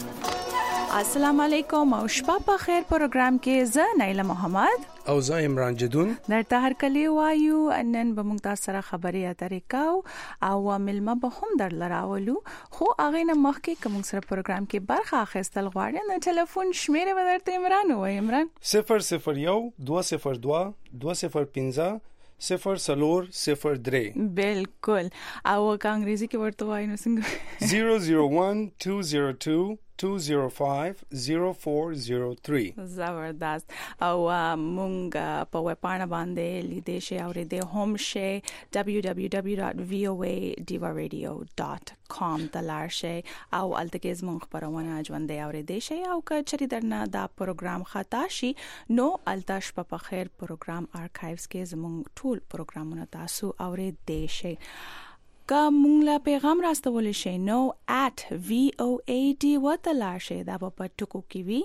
السلام علیکم او شپه په خیر پروګرام کې زه نایله محمد او زه عمران جدون درته هر کلی وایو نن به موږ تاسو سره خبرې اترې کوو او ملما به هم در لراولو خو هغه نه مخکې کوم سره پروګرام کې برخه اخیستل غواړي نو ټلیفون شمیره به درته عمران وای عمران 001 202 205 003 بالکل او انګریزي کې ورته وای نو څنګه 001 202 205 0403 زبردست او مونږ په وپاڼه باندې لیدې شي او دې هم شي www.voadivaradio.com دلار شي او الته زموږ خبرونه ژوندې اورېدې شي او کچري درنه دا پروګرام خطا شي نو التاش په خیر پروګرام آرکایوز کې زموږ ټول پروګرامونه تاسو اورېدې شي کا مونږ لا پیغام راستول شي نو @voad وتلار شي دا په ټکو کې وی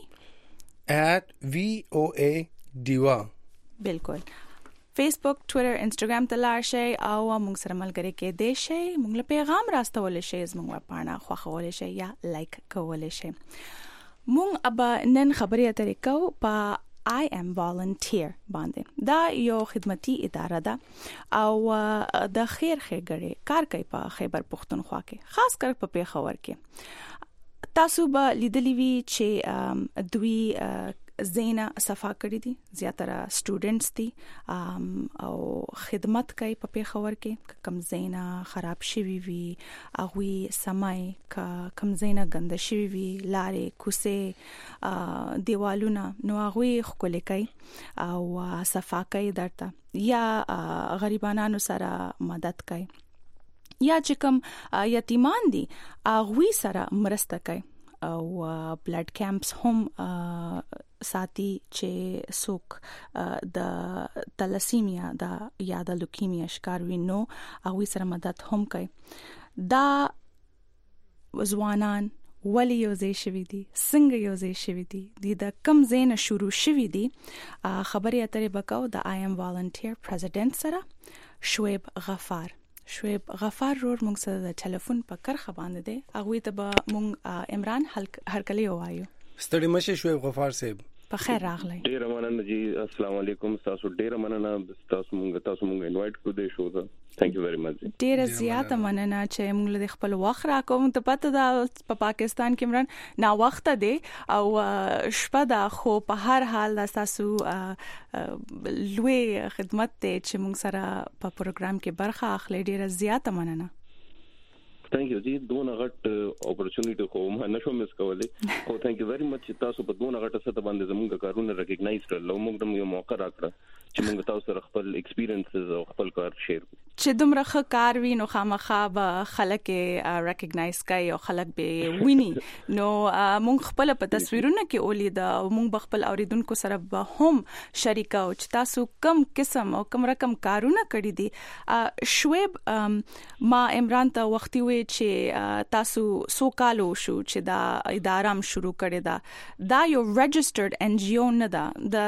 @voadiva بالکل فیسبوک ټوئیټر انستګرام تلار شي او مونږ سره ملګری کې دی شي مونږ له پیغام راستول شي زموږ پاڼه خوښول شي یا لایک کول شي مونږ اب نن خبرې اترې کو په I am volunteer باندې دا یو خدمتي اداره ده او د خیر ښېګړې کار کوي په خیبر پښتونخوا کې خاص کر په پیښور کې تاسو به لیدلی وی چې دوی زینا صفا کړی دي زیاتره سټوډنټس دي او خدمت کوي په پیښور کې کم زینا خراب شوی وي اغوی سمای کم زینا ګنده شوی وي لارې کوسه دیوالونه نو اغوی خپل کوي او صفا کوي درته یا غریبانو سره مدد کوي یا چې کوم یتیمان دي اغوی سره مرسته کوي او بلډ کیمپس هم ساتي چې څوک د تلاسیمیا د یا د لوکیمیا شکار وي نو هغه سره مدد هم کوي دا ځوانان ولی یوځای شوی دي څنګه یوځای شوی دي د کم زین شروع شوی دي خبرې اترې وکاو د I am volunteer president سره شعیب غفار رور مونږ سره د ټلیفون په کرخه باندې دی هغه ته به مونږ عمران هر کلی وایو ستړي مشه شعیب غفار صاحب په خیر راغلی ډیر مننه جی السلام علیکم تاسو ډیر مننه تاسو مونږ انوایټ کړو دې شو ته ثانک یو ویری مچ ډیر زیاته مننه چې موږ له خپل وخت راکوم ته پته دا په پاکستان کې عمران نا وخت دی او شپه دا خو په هر حال تاسو لوی خدمت ته چې موږ سره په پروګرام کې برخه اخلي ډیر زیاته مننه ثانک یو جی دونه غټ اپورچونټی خو ما نشو مس کولای او ثانک یو ویری مچ تاسو په دونه غټه سطح باندې زموږ کارونه ریکګنایز کړل او موږ د یو موقع راکړه چې موږ تاسو سره خپل ایکسپیرینسز او خپل کار شیر کړو چې دومره ښه کار وي نو خامخا به خلک ریکګنایز کوي او خلک به ویني نو موږ خپل په تصویرونو کې اولید او موږ خپل اوریدونکو سره به هم شریک او چې تاسو کم قسم او کم رقم کارونه کړی دي شعیب ما عمران ته وختي وي چې تاسو سو کالو شو چې دا اداره م شروع کړی دا یو ريجسترډ NGO نه ده د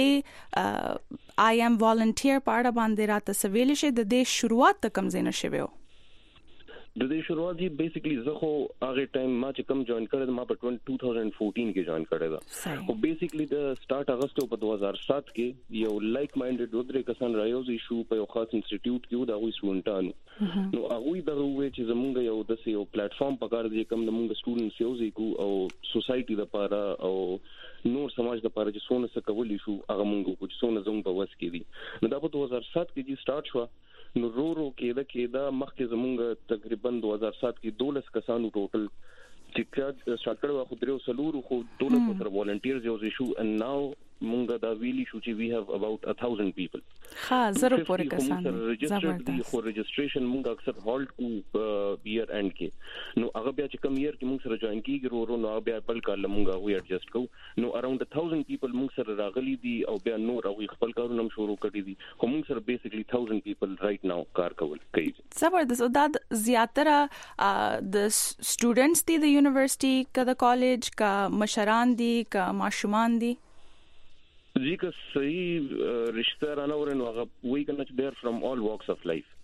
I am volunteer پاړه باندې راته سویل شي د دې شروعات ته کم زینه شوی د دې شروعات دی بیسیکلی زه خو هغه ټایم ما چې کم جوائن کړم ما په 2014 کې جوائن کړی دا او بیسیکلی د سٹارټ اگست په 2007 کې یو لایک مایندډ دوه کسان رايوز ایشو په یو خاص انسټیټیوټ کې دا وې سټوډنټانو نو هغه دغه وې چې زمونږ یو د یو پلیټ فارم پکار دی کم زمونږ سټوډنټس یو ځکو او سوسايټي لپاره او نور سماج لپاره چې څونه څه کولی شو هغه مونږ کو چې څونه زموږ په وس کې دي نو دا په 2007 کې چې سٹارټ شو نو رو کېدا مخکې زمونږ تقریبا 2007 کې 12 کسانو ټوټل چې سٹارټ کړو خو درو سلور خو 12 سره والنټیرز یو شو and now مونږ دا ویلی شو چې we have about 1000 people ها زره پورې کسان زبردست خو رجسټریشن مونږ اکثر هولډ کو year end کې نو هغه بیا چې کم year کې مونږ سره جوائن کیږي ورو نو بیا بل کال مونږ وی ایڈجسټ کو نو اراوند 1000 people مونږ سره راغلي دي او بیا نور او خپل کارونه شروع کړي دي خو مونږ سره بیسیکلی 1000 people right now کار کوي زبردست او دا زیاتره د سټوډنټس دي د یونیورسيټي کا د کالج کا مشران دي کا ماشومان دي جی که صحیح رشتہ رانه ورنو هغه وی کنه چې they're from all walks of life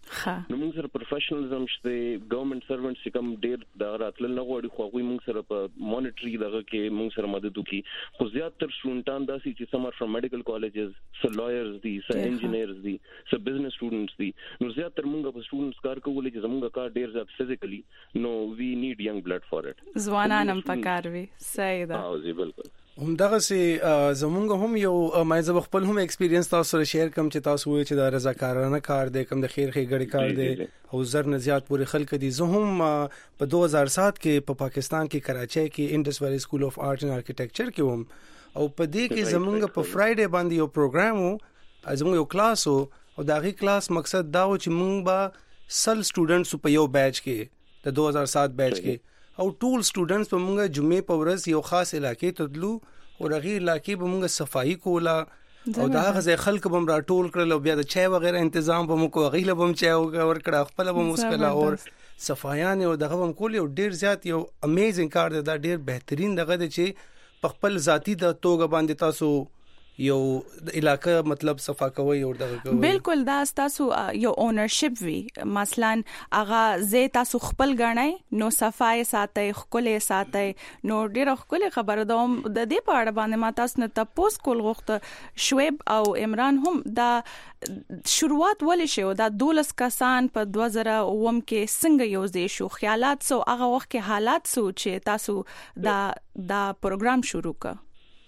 نو موږ سره پروفیشنلزم شته ګورنمنت سروانټس چې کوم ډیر د راتلل نه غواړي خو هغه موږ سره په مانیټری دغه کې موږ سره مدد وکړي خو زیاتره سټوډنټان داسي چې سم ار فرام میډیکل کالجز سو لایرز دي سو انجینیرز دي سو بزنس سټوډنټس دي نو زیاتره موږ په سټوډنټس کار کوو چې زموږ کار ډیر زیات فزیکلی نو وی نیډ ینګ بلډ فار اټ ځوانان هم پکار وي صحیح ده او زی بالکل همدغه سي زمونږ هم یو مې زه خپل هم ایکسپیرینس تاسو سره شیر کوم چې تاسو وایي چې دا رضاکارانه کار دی کوم د خیر غړي کار دی او زر نه زیات پورې خلک دي زه هم په 2007 کې په پاکستان کې کراچۍ کې انډس ویلی سکول اف آرټ اینڈ آرکیټیکچر کې وم او په دې کې زمونږ په فرایډے باندې یو پروګرام وو زمونږ یو کلاس او دا غي کلاس مقصد دا و چې مونږ به سل سټوډنټس په یو بیچ کې د 2007 بیچ کې او ټول سټوډنټس په مونږه جمعې په ورځ یو خاص علاقې ته تلو او رغي علاقې به مونږه صفائی کولا او دا غزه خلک بم را ټول کړل او بیا د چای وغیرہ تنظیم به مو کو غیله بم چای ور کړه خپل بم مسکلا او صفایان او دغه بم کول یو ډیر زیات یو امیزنګ کار دی دا ډیر بهترین دغه دی چې په خپل ذاتی د توګه باندې تاسو یو علاقه مطلب صفا کوي او دغه کوي بالکل دا تاسو یو اونرشپ وی مثلا اغه زه تاسو خپل غړنای نو صفای ساتي خپل ساتي نو ډیر خپل خبره دوم د دې په اړه باندې ما تاسو نه تاسو کول غوښته شعیب او عمران هم دا شروعات ولې شو دا 12 کسان په 2009 کې څنګه یو ځای شو خیالات سو هغه وخت کې حالات سو چې تاسو دا پروګرام شروع کړ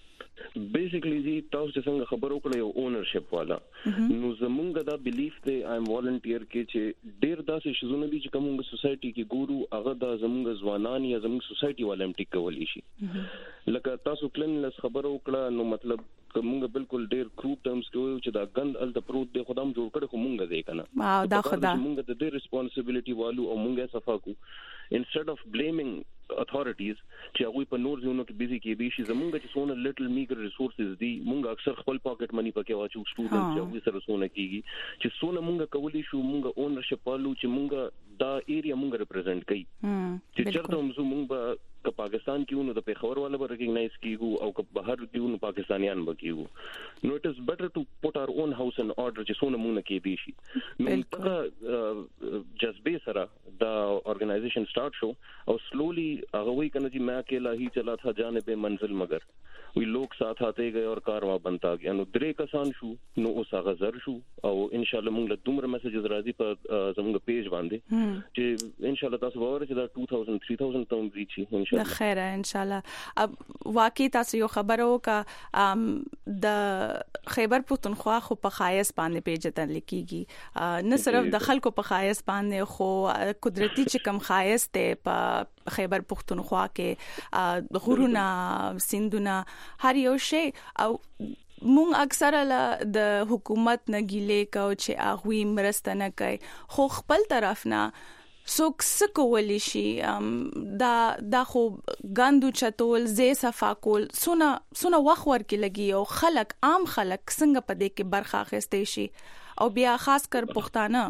بیسیکلی جی تاسو څنګه خبرو کړې یو اونرشپ والا نو زمونږ دا بیلیف دی ایم والنټیر کې چې ډیر داسې شزونه دي چې کومه سوسایټي کې ګورو هغه د زمونږ ځوانان یا زمونږ سوسایټي والا هم ټیک کولی شي لکه تاسو کلینلس خبرو کړه نو مطلب کومه بالکل ډیر کروپ ټرمز کې چې دا غند ال د پروت دی خدام جوړ کړي خو مونږ دی کنه دا خدا مونږ د دې ریسپانسیبিলিټي والو او مونږه صفا کو انسټډ اف بلیمینګ اتھارټیز چې هغه په نور ځونو کې بيزي کې دي شي زمونږ چې سونه لټل میګر ریسورسز دي مونږ اکثر خپل پاکټ منی پکې واچو سټوډنټ چې هغه سره سونه کیږي چې سونه مونږ کولی شو مونږ اونرشپ پالو چې مونږ دا ایریا مونږ ریپرزینټ کوي چې چرته مونږ به که پاکستان کې ونو د پیښور والا به ریکګنایز کیږو او که بهر کې ونو پاکستانیان به کیږو نو اٹ از بیٹر ټو پټ اور اون هاوس ان order چې سونه مونږ کې دي شي نو دا جذبه سره دا آرګنایزیشن سٹارټ شو او سلولی هغه وی کنه چې मैं अकेला ही चला था जानिब मंजिल मगर وی लोग साथ आते गए और कारवां बनता गया نو درې کسان شو نو اوس هغه زر شو او ان شاء الله موږ له دومره میسجز راځي په زموږ پیج باندې چې ان شاء الله تاسو باور چې دا 2000 3000 ته ریچ شي ان شاء الله خیر ان شاء الله اب واقعي تاسو یو خبرو کا د خیبر پختونخوا خو په خایس باندې پیج ته لیکيږي نه صرف د خلکو په خایس باندې خو قدرتي چې کم خایس ته په خیبر پختونخوا کې غرونه سیندونه هر یو شی او مونږ اکثر د حکومت نه ګیلې کو چې اغوی مرسته نه کوي خو خپل طرف نه څوک څه کولی شي دا خو ګاندو چتول زې صفا کول سونه وخت ورکې لګي او خلک عام خلک څنګه په دې کې برخه اخیستي شي او بیا خاص کر پښتانه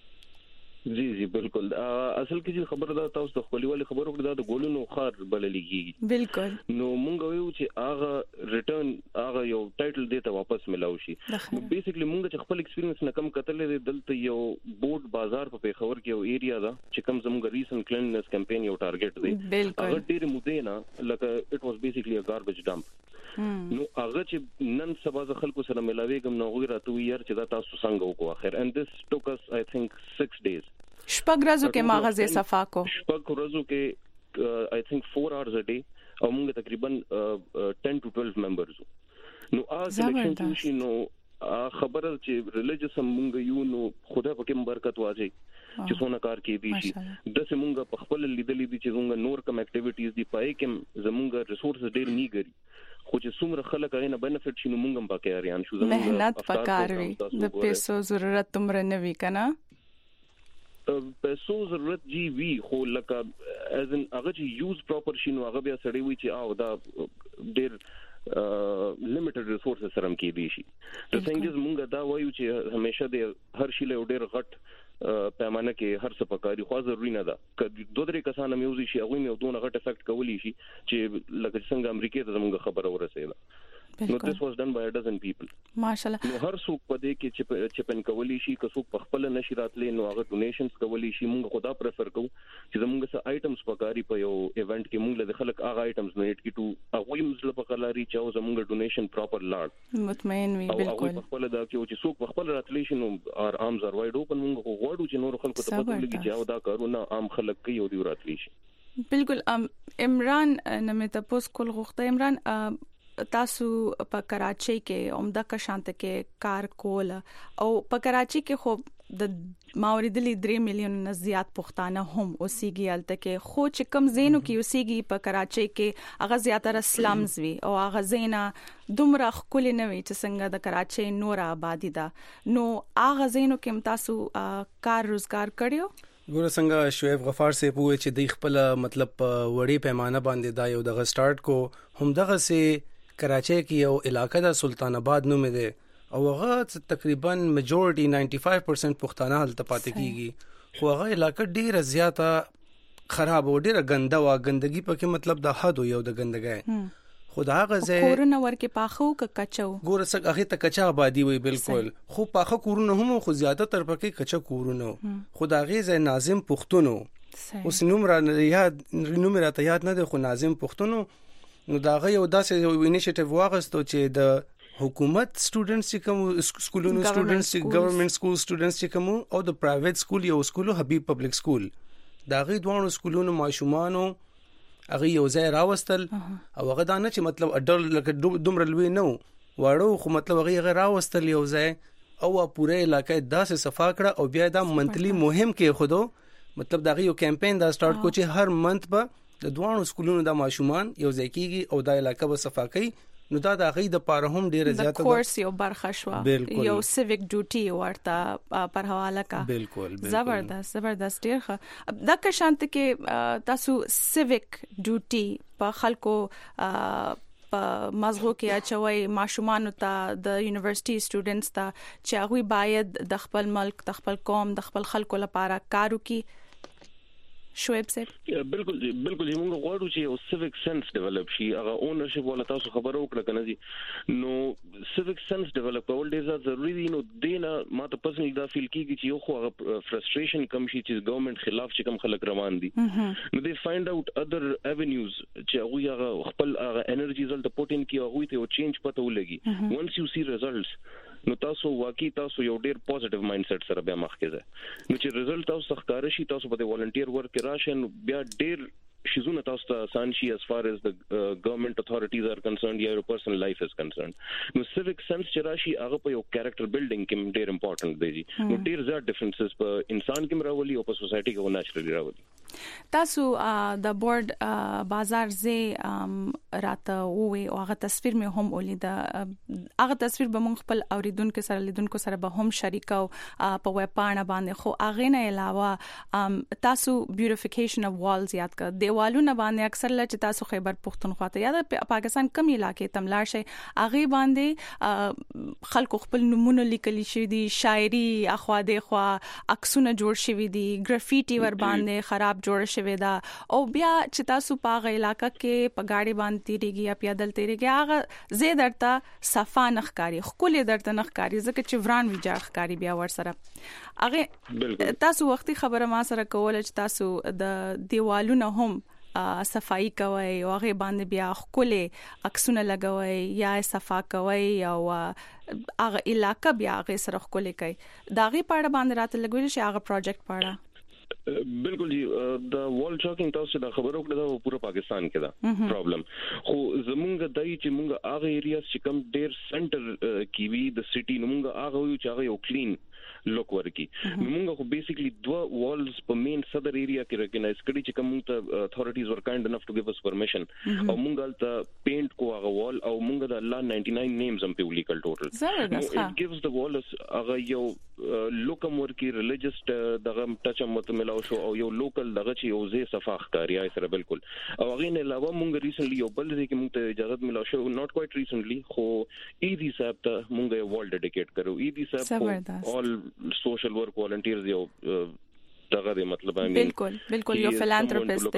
جی بالکل اصل کې چې خبره ده تاسو د خپلوالي خبرو کړه د ګولونو خار بللېږي بالکل نو مونږ ویو چې هغه ریټرن هغه یو ټایټل دیته واپس ملاو شي نو بیسیکلی مونږ چې خپل ایکسپیرینس نه کم کتلې دلته یو بورډ بازار په پیښور کې یو ایریا ده چې کم زموږ ریسنت کلیننس کمپین یو ټارګټ دی هغه ډېر مودې نه لکه اټ واز بیسیکلی ا گاربیج ډمپ نو هغه چې نن سبا د خلکو سره ملاويګم نو غوړه تو ير چې دا تاسو څنګه وکړو اخر and this took us I think 6 days شپږ ورځو کې ماغزه صفا کو شپږ ورځو کې I think 4 hours a day او موږ تقریبا 10 to 12 members نو سلیکشن کې نو خبره چې ریلیجیس موږ یو نو خدای پکې برکت واځي چې څونه کار کې دي شي د سیمونګه په خپل لیدلې دي چې موږ نور کوم اکټیویټیز دي پای کې زمونږ ریسورسز ډېر نه ګري خو چې څومره خلک غوښنه بینیفټ شي نو موږ هم پکې اړین شو زمونږ مهنت پکاروي د پیسو ضرورت تمره نه وی کنه پیسو ضرورت جی وی خو لکه از ان هغه چې یوز پراپر شي نو هغه بیا سړی وي چې او دا ډېر لیمیټډ ریسورسز سره کې دي شي د څنګه مونږ دا وایو چې همیشه د هر شي له ډېر غټ پیمانه کې هر څه پکاري خو ضروري نه ده ک دوه درې کسان میوزي شي هغه مې دونه غټ افیکټ کولی شي چې لکه څنګه امریکا ته زموږ خبره ورسېده نو this was done by a dozen people ماشاءالله. نو هر څوک په دې کې چې پن کولی شي که څوک په خپل نشي راتلې نو هغه ډونیشنز کولی شي. موږ خدا پریفر کوو چې زموږ سره آیټمز پکاري په یو ایونت کې موږ له خلک هغه آیټمز ډونیټ کیټو هغه موږ له پکاري چې زموږ ډونیشن پراپر لاړ مطمئن وي. بالکل او خپل دا چې څوک په خپل راتلې شي نو ار ارمز ار وایډ اوپن. موږ غواړو چې نور خلکو ته پته ولګي چې دا کارونه عام خلک کوي او دی راتلې شي. بالکل. عمران نمه تاسو کول غوښته عمران تاسو په کراچۍ کې عمده کا شانت کې کار کول او په کراچۍ کې خو د ماوریدلي 3 میلیون نه زیات پښتانه هم اوسېږي الته کې خو چې کم زینو کې اوسېږي په کراچۍ کې هغه زیاتره سلمز وي او هغه زینا دومره خپل نه وي چې څنګه د کراچۍ نور آبادی ده. نو هغه زینو کې تاسو کار روزګار کړیو؟ ګوره څنګه شعیب غفار سے پوهه چې د خپل مطلب وړي پیمانه باندې دا یو دغه سٹارټ کو هم دغه سه کراچۍ کې یو علاقہ د سلطان آباد نوم دی او هغه تقریبا میجورټي 95% پښتانه هلته پاتې کیږي خو هغه علاقہ ډیره زیاته خراب او ډیره ګنده وا ګندګي پکې مطلب د حد یو د ګندګي خدا غزه کورونه ورکه پاخو کچو ګوره څنګه هغه ته کچا آبادی وي. بالکل خو پاخه کورونه هم خو زیاته تر پکې کچا کورونه خدا غزه ناظم پښتونو اوس نوم را ته یاد نه دی خو ناظم پښتونو نو دا غي یو داسې یو انیشیټیو واغستو چې د حکومت سټوډنټس چې کوم سکولونو سټوډنټس چې ګورنمنت سکول سټوډنټس چې کوم او د پرایویټ سکول یو سکول حبیب پبلک سکول دا غي دوه سکولونو ماشومانو هغه یو ځای راوستل او هغه دا نه چې مطلب اډل لکه دومره لوی نو واړو خو مطلب هغه راوستل یو ځای او پوره علاقې داسې صفا کړه او بیا دا منتلی مهم کې خودو مطلب دا یو کمپاین دا سٹارټ کو چې هر منت په د دوه سکولونو د ماشومان یو ځای کیږي او د علاقې به صفا کوي. نو دا د غي د پاره هم ډیره زیاته د کورس یو برخه شو یو سیویک ډیوټي ورته پر حواله کا. بالکل زبردست ډیر ښه. دا که شانت کې تاسو سیویک ډیوټي په خلکو په مزغو کې اچوي ماشومان ته د یونیورسيټي سټوډنټس ته چې هغه باید د خپل ملک د خپل قوم د خپل خلکو لپاره کار وکړي. شعیب صاحب بالکل موږ غواړو چې یو سیویک سنس ډیولپ شي. هغه اونرشپ ولا تاسو خبرو وکړه کنه جی نو سیویک سنس ډیولپ کول ډیر ضروری دی. نو دینا ما ته پرسنلی دا فیل کیږي چې یو خو هغه فرستریشن کم شي چې ګورنمنت خلاف چې کم خلک روان دي نو دې فایند اوټ اذر ایونیوز چې هغه خپل هغه انرژي زل ته پوت ان کی هغه ته چینج پته ولګي. وانس یو سی ریزلټس نو تاسو واقعي تاسو یو ډیر پوزټیو مایند سیټ سره بیا مخکې ځئ. نو چې ریزلټ تاسو ښکار شي تاسو په والنټیر ورک راشن بیا ډیر شیزونه تاسو ته آسان شي as far as the government authorities are concerned یا your personal life is concerned. نو civic sense چې راشي هغه په یو character building کې ډیر امپورټنت دی. نو ډیر زیات ډیفرنسز په انسان کې راولي او په سوسایټي کې نېچرلی راولي. تاسو د بورډ بازار زه راته وې او هغه تصویر مې هم ولید. هغه تصویر به مونږ خپل اوریدونکو سره لیدونکو سره به هم شریکو په ویب پاڼه باندې خو هغه نه علاوه تاسو بیوټیفیکیشن اف والز یاد کړ دیوالونه باندې اکثر چې تاسو خیبر پختونخوا ته یا د پاکستان کم علاقې تملار شي هغه باندې خلکو خپل نمونه لیکلي شي دي شاعري اخوا د خوا عکسونه جوړ شوی دي ګرافیټي ور باندې خراب جوړ شوی دا او بیا چې تاسو په هغه علاقې کې په گاډي باندې تیریږي یا پیادل تیریږي هغه زه درته صفا نخکاری خپل درته نخکاری ځکه چې وران ویجاړ ښکاری بیا ور سره هغه تاسو وختي خبره ما سره کوله چې تاسو د دیوالونو هم صفائی کوي او هغه باندې بیا خپل عکسونه لګوي یا صفا کوي او هغه علاقې بیا هغه سره خپل کوي داغي پاړه باندې راته لګول شي هغه پروجیکټ پاړه. بالکل جی د وال چاکینګ تاسو د خبرو کړه دا پورا پاکستان کې دا پرابلم خو زمونږ دای چې مونږ هغه ایریاز چې کم ډیر سنټر کې وی د سټي نو مونږ هغه یو چې هغه یو کلین لوک ورکی نو مونږ خو بیسیکلی دوه والز په مین صدر ایریا کې ریکګنایز کړی چې کوم ته اتھارټیز ور کایند انف ټو ګیو اس پرمیشن او مونږ ته پینټ کو هغه وال او مونږ د الله 99 نیمز هم په لیکل ټوټل اټ ګیوز د وال هغه یو لوکم ورکی ریلیجیس دغه ټچ مت ملاو شو او یو لوکل دغه چې یو زی صفاخ کاری سره بالکل او هغه نه علاوه مونږ ریسنټلی یو بل ځای کې مونږ ته اجازه ملاو شو ناٹ کوایټ ریسنټلی خو ایدی صاحب ته مونږ یو وال ډیډیکیټ کړو ایدی صاحب all social work volunteers یو دغه دی مطلب بالکل یو فلانتروپست دی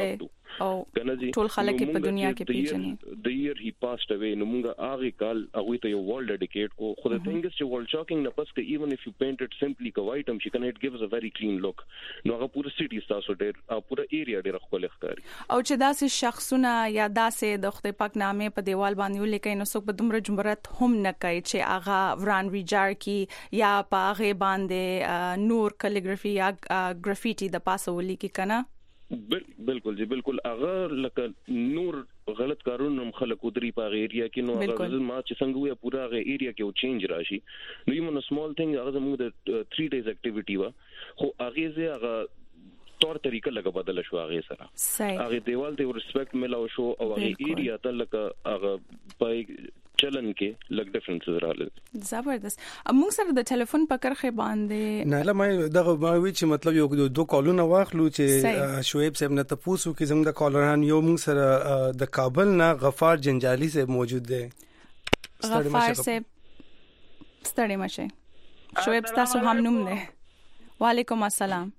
او ټول خلک په دنیا کې پیژني. د year he passed away نو موږ هغه کال هغه ته یو world dedicate کو. خو the thing is چې world shocking نه پس کې even if you paint it simply ka white she can it gives a very clean look. نو هغه پوره سټي تاسو ډېر پوره ایریا ډېر خپل ښکاري. او چې داسې شخصونه یا داسې د خدای پاک نامه په دیوال باندې ولیکي نو څوک په دومره جمرت هم نه کوي چې هغه وران ویجار کی یا په هغه باندې نور کالیګرافي یا ګرافیټي د پاسه ولیکي کنه. بالکل جی بالکل هغه لکه نور غلط کارونه خلک ودري په ایریا کې نو هغه ما چې څنګه وي پورا هغه ایریا کې او چینج راشي نو یو سمال ثینګ هغه زموږ د 3 days اکټیویټي وا خو هغه زه هغه طور طریقه لګه بدل شو هغه سره هغه دیوال ته ریسپیکټ ملاو شو او هغه ایریا ته لکه هغه په چلن کې لګ ډیفرنسز راغلي. زبردست. موږ سره د ټلیفون په کرخه باندې نه لمه دغه ما وی چې مطلب یو دوه کالونه واخلو چې شعیب صاحب نه تاسو کې زموږ د کالران یو موږ سره د کابل نه غفار جنجالی صاحب موجود دی. غفار صاحب ستړي مشه. شعیب تاسو هم نوم نه. وعلیکم السلام.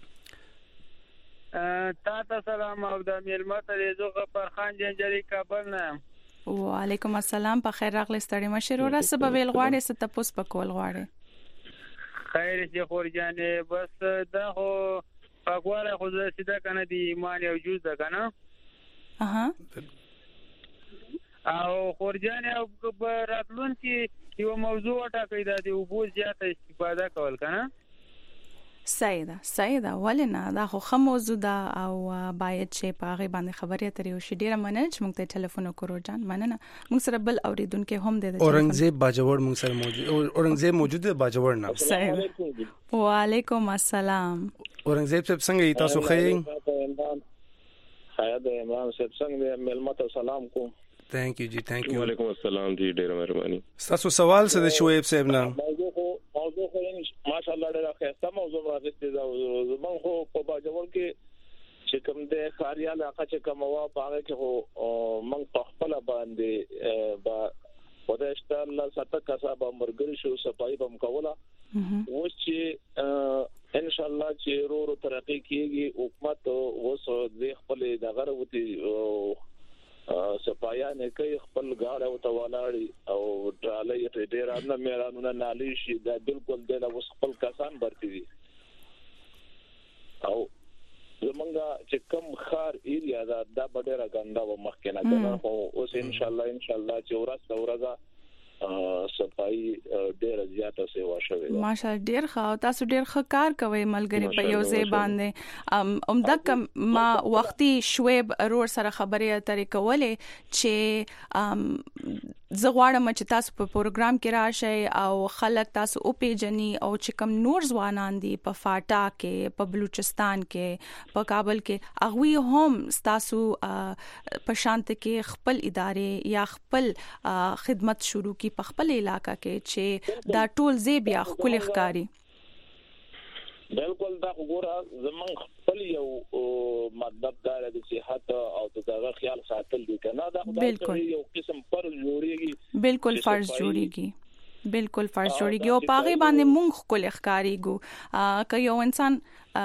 تاسو سلام او د میلمه ته زه غفار خان جنجالی کابل نه. وعلیکم السلام. په خیر راغلی ستړي مشه. ورو سبا ویل غواړي ست تاسو په کول غواړي. خیر چې خورجانې بس دا خو پاکواله خو زه سیده کنه دی ایمان یو جز ده کنه. او خورجانې او په راتلون کې یو موضوع ټاکي دا دی او بوز زیاته استفاده کول کنه. سیدا ولنا دا خو خه موضوع دا او باید چې په هغه باندې خبرې اترې وشي. ډیره مننه چې موږ ته ټلیفون وکړو جان. مننه. موږ سره بل اوریدونکو هم دی. اورنګزیب باجوړ موږ سره موجود. اورنګزیب موجود دی باجوړ نه. وعلیکم السلام. اورنګزیب صاحب څنګه تاسو ښه؟ خیر د عمران صاحب څنګه ملمت سلام کو. Thank you جی thank you. وعلیکم السلام جی ډیره مهرباني. تاسو سوال څه د شعیب صاحب نه؟ موضوع خو ماشاءالله ډیره ښه موضوع راځي دا زمون خو په باجوړ کې چې کوم د خاریال هغه چې کوم وا پاره کې هو من په خپل باندې با پدشت الله ستا کسب مرګري شو صفای بم کوله و چې ان شاء الله چې ورو ترقی کیږي حکومت اوس د خپل دغه وتی صفایان کوي خپل غاړه او توالاړي او ډالې ډېر نه میرانونه نالي شي دا بالکل د اوس خپل کسان برتي دي او زمونږه چې کم خار ایریا دا ډېره ګنده و مخکنه کنه خو اوس ان شاء الله چې ورځ صفای ډېر زیاته سیوا شوی ماشاءالله ډېر ښه تاسو ډېر ښه کار کوئ ملګری په یو ځای باندې عمدک ما وختي شعیب رور سره خبرې اترې کولې چې زه غواړم چې تاسو په پروګرام کې راشئ او خلک تاسو او پیجنې او چې کوم نور ځوانان دي په فاټا کې په بلوچستان کې په کابل کې هغه هم تاسو په شانت کې خپل ادارې یا خپل خدمت شروع کی په خپل علاقہ کې چې دا ټول زی بیا خپل ښکاری. بالکل دا وګوره زمون خپل یو مطلب دا د صحت او د دغه خیال ساتل دي کنه دا یو قسم فرض جوړیږي بالکل فرض جوړیږي او پاغي باندې مونږ خپل ښکاریږو که یو انسان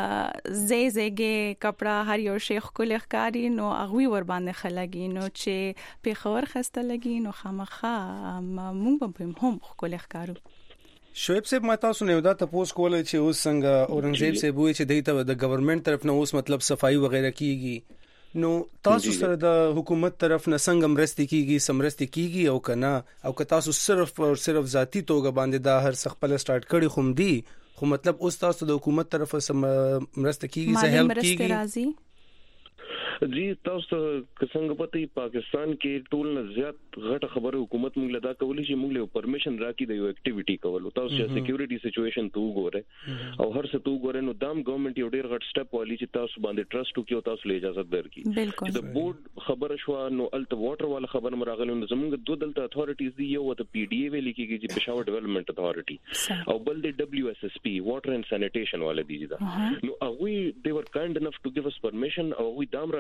زیږه کپڑا هر یو شیخ خپل ښکاری نو هغه ور باندې خلګي نو چې په خبر خسته لګي نو خامخا مونږ به هم خپل ښکارو. شعیب صاحب ما تاسو نه دا تاسو کولای چې اوس څنګه اورنګزیب صاحب وایي چې دایته د ګورنمنت طرف نه اوس مطلب صفائی وغیرہ کیږي نو تاسو سره د حکومت طرف نه څنګه مرستي کیږي او کنه او که تاسو صرف ذاتی توګه باندې دا هر څه خپل سٹارټ کړی خوم دي خو مطلب اوس تاسو د حکومت طرف مرسته کیږي زه هیلپ کیږي جی تاسو څنګه پته پاکستان کې ټول نه زیات غټه خبره حکومت موږ لدا کولی چې موږ له پرمیشن راکې د یو اکټیویټي کولو تاسو چې سکیورټي سچويشن تو ګوره او هر څه تو ګوره نو دام ګورنمنت یو ډیر غټ سټپ والی چې تاسو باندې ټرست وکړو تاسو له اجازه درکې د بورډ خبره شو نو الته واټر والا خبر مراغله نو زموږ دوه دلته اتھارټیز دی یو ته پی ډی ای ویل کېږي چې پېښور ډیولپمنٹ اتھارټي او بل دی دبليو اس اس پی واټر اینڈ سانیټیشن والا دی دا نو هغه دی ور کایند انف ټو ګیو اس پرمیشن او هغه دام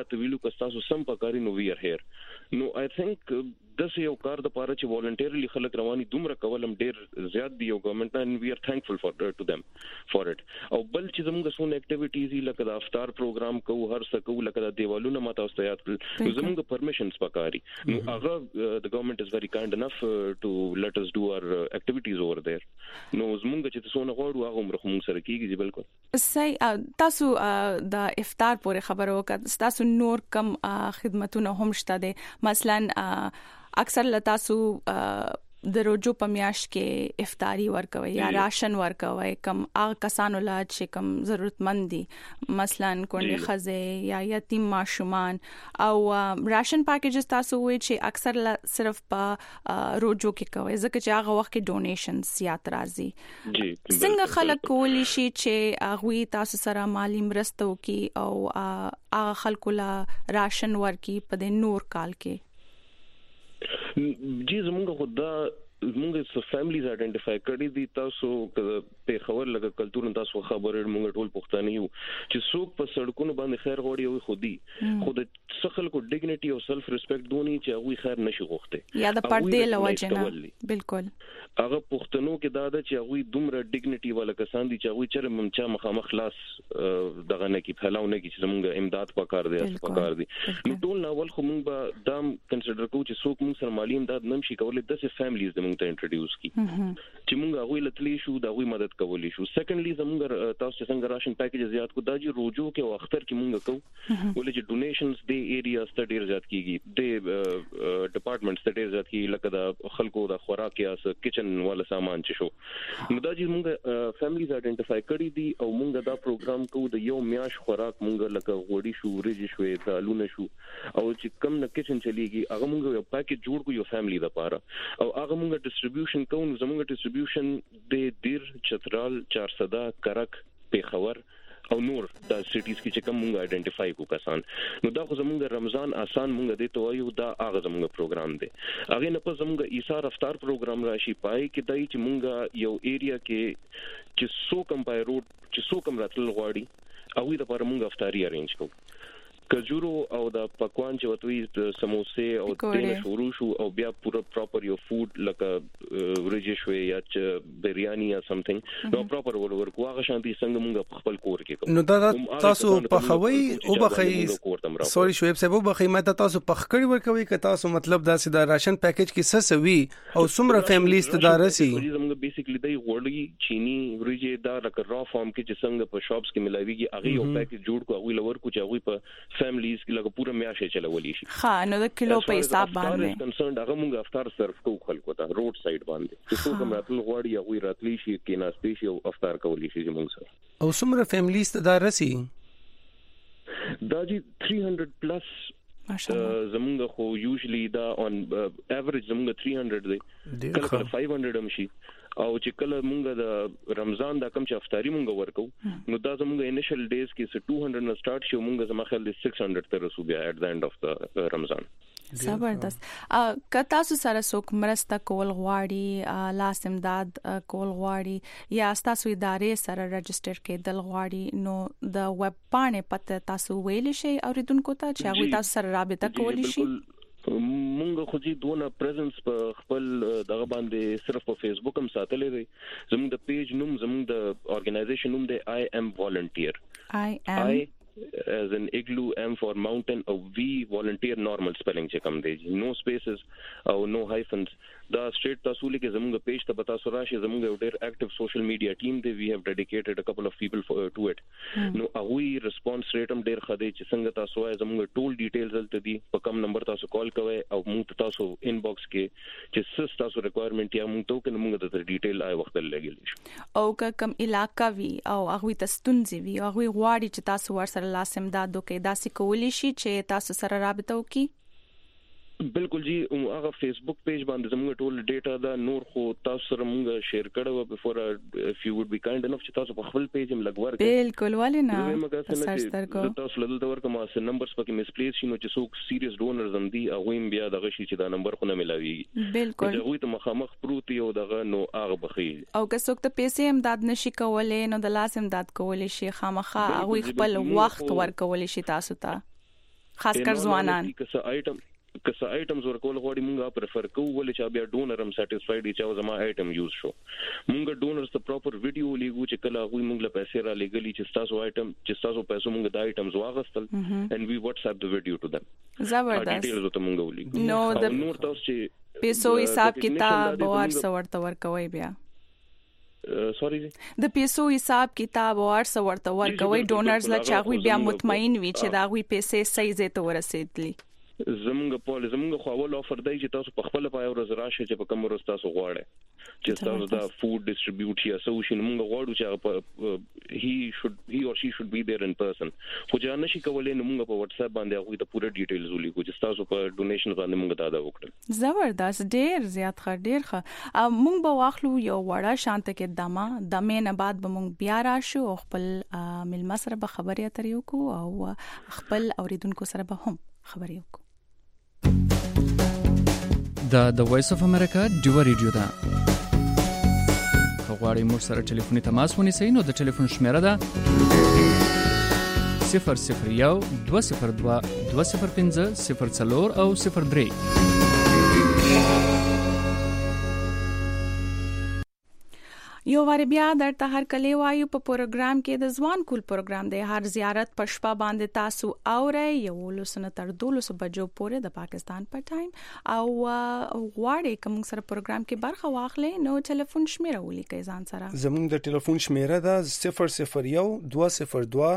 راته ویلو که تاسو سم پکاري نو وی ار هیر. نو آی تھنک دس یو کار د پاره چې والنټیرلی خلک رواني دومره کولم ډیر زیات دی یو ګورنمنت and we are thankful to them for it. او بل چې زموږ سونه اکټیویټیز لکه د افطار پروګرام کوو هر څه کوو لکه د دیوالونو ماته واستیات کړل زموږ پرمیشنز پکاري نو هغه د ګورنمنت is very kind enough to let us do our activities over there. نو زموږ چې سونه غواړو هغه عمر خو سره کیږي بالکل صحیح. تاسو د افطار پورې خبرو وکړه تاسو نور کم خدماتونه هم شته دي مثلا اکثر لتاسو د روزو په میاشت کې افطاری ورکوي یا راشن ورکوي کم هغه کسانو لا چې کم ضرورتمند دي مثلا کونډې خزه یا یتیم ماشومان او راشن پاکیجز تاسو وایي چې اکثر صرف په روزو کې کوي ځکه چې هغه وخت کې ډونیشنز زیات راځي. څنګه خلک کولی شي چې هغه تاسو سره مالی مرسته وکړي او هغه خلکو لا راشن ورکړي په د نور کال کې؟ جی زمونږ خدا زمونږ څه فیملیز آئیډنټیفای کړي دي تاسو په خبر لګه کلچر تاسو خبره مونږ ټول پښتانه یو چې څوک په سړکونو باندې خیر غوړي او خودي خود څخل کو ډیګنیټي او سلف ریسپیکټ دونی چې هغه خیر نشي غوښته یا د پردې لوجنه بالکل هغه پښتنو کې دا ده چې هغه دومره ډیګنیټي والا کسان دي چې هغه چر ممچا مخامخ خلاص دغه نه کې پھیلاونه کې چې زمونږ امداد پکار دی پکار دی نو ټول ناول خو مونږ به دام کنسیډر کوو چې څوک مونږ سره مالی امداد نشي کولای دغه فیملیز د مونږ ته انټروډیوس کی چې مونږ هغه لتلی شو دا غوي مدد کولی شو. سیکنډلی زمونږ تاسو څنګه راشن پیکیج زیات کو دا چې روزو کې او اختر کې مونږ کوو ولې چې ډونیشنز دی ایریاز ته ډیر زیات کیږي د ډپارټمنټس ته ډیر زیات کیږي لکه د خلکو د خوراک یا کچن والا سامان چې شو نو دا چې مونږ فیملیز آئیډنټیفای کړی دي او مونږ دا پروګرام کوو د یو میاش خوراک مونږ لکه غوړي شو وريجي شو دالونه شو او چې کم نه کچن چلیږي هغه مونږ یو پیکیج جوړ کو یو فیملی لپاره او هغه مونږ ډیسټریبیوشن کوو زمونږ ډیسټریبیوشن د دیر چترال 400 کرک پیښور او نور د سټیز کې چې کوم مونږ آئیډنټیفای کو کسان نو دا خو زمونږ رمضان آسان مونږ دې ته وایو دا هغه زمونږ پروګرام دی هغه نه په زمونږ ایثار افطار پروګرام راشي پای کې دای چې مونږ یو ایریا کې چې سو کم پای روډ چې سو کم راتل غواړي او د پر مونږ افطاری ارینج کوو کجورو او د پکوان چې وتوي د سموسې او تینا شروع شو او بیا پورا پراپر یو فود لکه وريجي شوي یا بریانی یا سمثینګ نو پراپر ورکو هغه شانتي څنګه مونږ خپل کور کې نو دا تاسو په خوي او بخي سوري شويب صاحب بخي ماته تاسو پخکړی ورکوي که تاسو مطلب دا سي دا راشن پیکیج کې سسوي او څومره فیملیز ته دارسي زموږ بیسیکلی دی غوړی چینی وريجي دا لکه را فارم کې چې څنګه په شاپس کې ملاويږي هغه یو پیکیج جوړ کو هغه لور کو چې هغه په فیملیز کې لکه پورا میاشه چلولې شي ها نو د کیلو په حساب باندې کنسرن هغه مونږ افطار سرف کوو خلکو ته روډ سایډ باندې چې څوک هم راتل غواړي هغه راتلی شي کې ناشته شي او افطار کولی شي مونږ سره او څومره فیملیز ته دارسي دا جی 300 پلس زمونږ خو یوزلی دا اون ایوریج زمونږ 300 دی کله 500 هم شي او چې کله مونږ د رمضان دا کم چې افطاری مونږ ورکو نو دا زمونږ انیشل ډیز کې 200 نه سٹارټ شو مونږ زما خیال 600 تر رسو بیا ایٹ د اینڈ اف د رمضان. زبردست. کتا سره څوک مرسته کول غواړي لاس امداد کول غواړي یا تاسو ادارې سره رجسټر کېدل غواړي نو د ویب پاڼې پته تاسو ویل شي اوریدونکو ته چې هغه تاسو سره رابطه کولی شي. مونږ خو دې دونه پریزنس په خپل دغه باندې صرف په فیسبوک هم ساتلې دي زموږ د پیج نوم زموږ د ارګنایزیشن نوم دی I am volunteer as in igloo M for mountain او V volunteer normal spelling چې کوم دی no spaces او no hyphens دا straight تاسو لکه زموږ پیج ته پتا سو راشي زموږ یو ډېر اکټیو سوشل میډیا ټیم دی we have dedicated a couple of people to it نو هغه ریسپانس ریټ هم ډېر خدای چې څنګه تاسو وای زموږ ټول ډیټیلز دلته دي په کوم نمبر تاسو کال کوئ او موږ تاسو انباکس کې چې څه تاسو ریکوایرمنٹ یا موږ ته کنه موږ د ډیټیل آی وخت لګیلی او کوم علاقہ وی او هغه تستونځي وی او هغه غواړي چې تاسو ورسره لاس امداد وکړي دا سې کولی شي چې تاسو سره رابطه وکړي. بالکل جی هغه فیسبوک پیج باندې زموږ ټول ډیټا دا نور خو تاسو سره موږ شیر کړو بیفور if you would be kind enough چې تاسو په خپل پیج هم لګور کړئ. بالکل ولینا سرچ درکو تاسو لدل دا ورکه ما سره نمبرز پکې مسپلیس شي نو چې څوک سیریس ډونرز هم دي هغه هم بیا دغه شي چې دا نمبر خو نه ملاويږي بالکل هغه ته مخامخ پروت یو دغه نو هغه بخي او که څوک ته پیسې امداد نشي کولای نو د لاس امداد کولای شي خامخا هغه خپل وخت ورکول شي تاسو ته خاص کر ځوانان کسه آیټمز ورکول غواړي مونږه پرفر کوو ولې چې بیا ډونر هم سټیسفاید چې زما آیټم یوز شو مونږ ډونرز ته پراپر ویډیو لیږو چې کله غوي مونږ له پیسې را لګلی چې تاسو آیټم چې تاسو پیسو مونږ د آیټمز واغستل and we WhatsApp the video to them زبردست ډیټیلز ته مونږ ولیږو نو د تاسو چې پیسو حساب کتاب ورته ورکوي بیا سوري د پیسو حساب کتاب ورته ورکوي ډونرز لا چاغوي بیا مطمئن وي چې دا غوي پیسې صحیح ځای ته ورسېدلی زمونږ خو اول افر دی چې تاسو په خپل پای ورځ راشي چې په کوم ورځ تاسو غواړئ چې تاسو دا فود ډیسټریبیوټ یا سوشل مونږ غواړو چې he or she should be there in person خو ځان نشي کولای نو مونږ په واتس اپ باندې هغه د پوره ډیټیلز ولیکو چې تاسو په ډونیشن باندې مونږ دا وکړل زبردست ډیر زیات ډیر مونږ به واخلو یو وړه شانت کې دمه نه بعد به مونږ بیا راشو او خپل ملما سره به خبرې اترې وکړو او خپل اوریدونکو سره به هم خبرې وکړو د وایس اف امریکا ډیو ریډیو دا غواړئ موږ سره ټلیفوني تماس ونیسئ نو د ټلیفون شمیره ده 001 202 205 04 او 03 یو وار بیا درته هر کله وایو په پروګرام کې د ځوان کول پروګرام دی هر زیارت په شپه باندې تاسو اورئ یو لسنه تر 12 بجو پورې د پاکستان په ټایم او غواړئ کوم سره پروګرام کې برخه واخلئ نو ټلیفون شمیره ولیکئ ځان سره زموږ د ټلیفون شمیره ده 001 202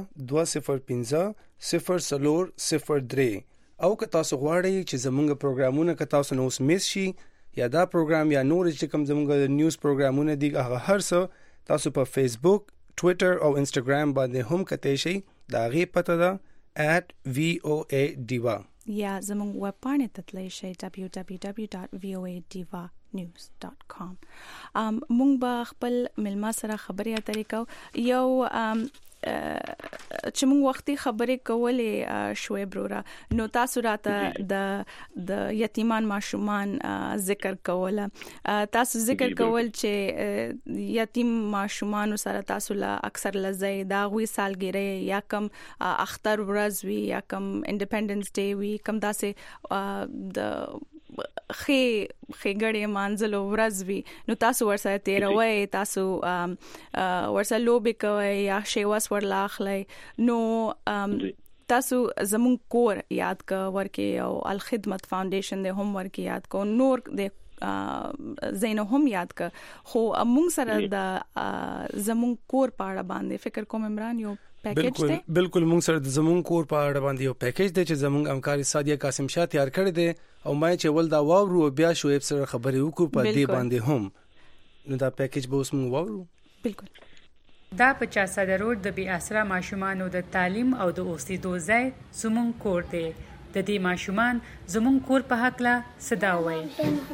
205 0403 او که تاسو غواړئ چې زموږ پروګرامونه که تاسو نو سمیس شي یا دا پروګرام یا نور چې کوم زموږ نیوز پروګرامونه دي هغه هر څه تاسو په فیسبوک، ټوئیټر او انسټاګرام باندې هم کتئ شئ دا غي پته ده @voa diva یا زموږ ویب پاڼه ته تلئ شئ www.voadivanews.com مونږ به خپل ملما سره خبرې اترې کوو یو چې موږ وختي خبرې کولې شوي برورا نو تاسو راته د یتیمان ماشومان ذکر کوله تاسو ذکر کول چې یتیم ماشومان سره تاسو لا اکثر لزای دا غوي سالګری یا کم اختر ورځ وی یا کم انډیپندنس ډے وی کم داسې د خېګړې مانځلو ورځ وی نو تاسو ورسره تیروي تاسو ورسره لوبي کوي یا شیواس ورلاخلای نو تاسو زمون کور یاد کا ورکه او الخدمت فاونډیشن د هم ورکه یاد کو نور د زینو هم یاد کا خو موږ سره د زمون کور پاړه باندې فکر کوم عمران یو پیکیج دی بالکل موږ سره د زمون کور پاړه باندې یو پیکیج دی چې زمون همکاري سادیه قاسم شاه تیار کړی دی او ما چې ول دا واورو بیا شویب سره خبرې وکړو په دې باندې هم نو دا پیکیج به اوس موږ واورو بالکل دا په چاساده روډ د بي اسرا ماشومانو د تعلیم او د اوسېدو ځای زمون کور دی د دې ماشومان زمون کور په حق لا صدا وایي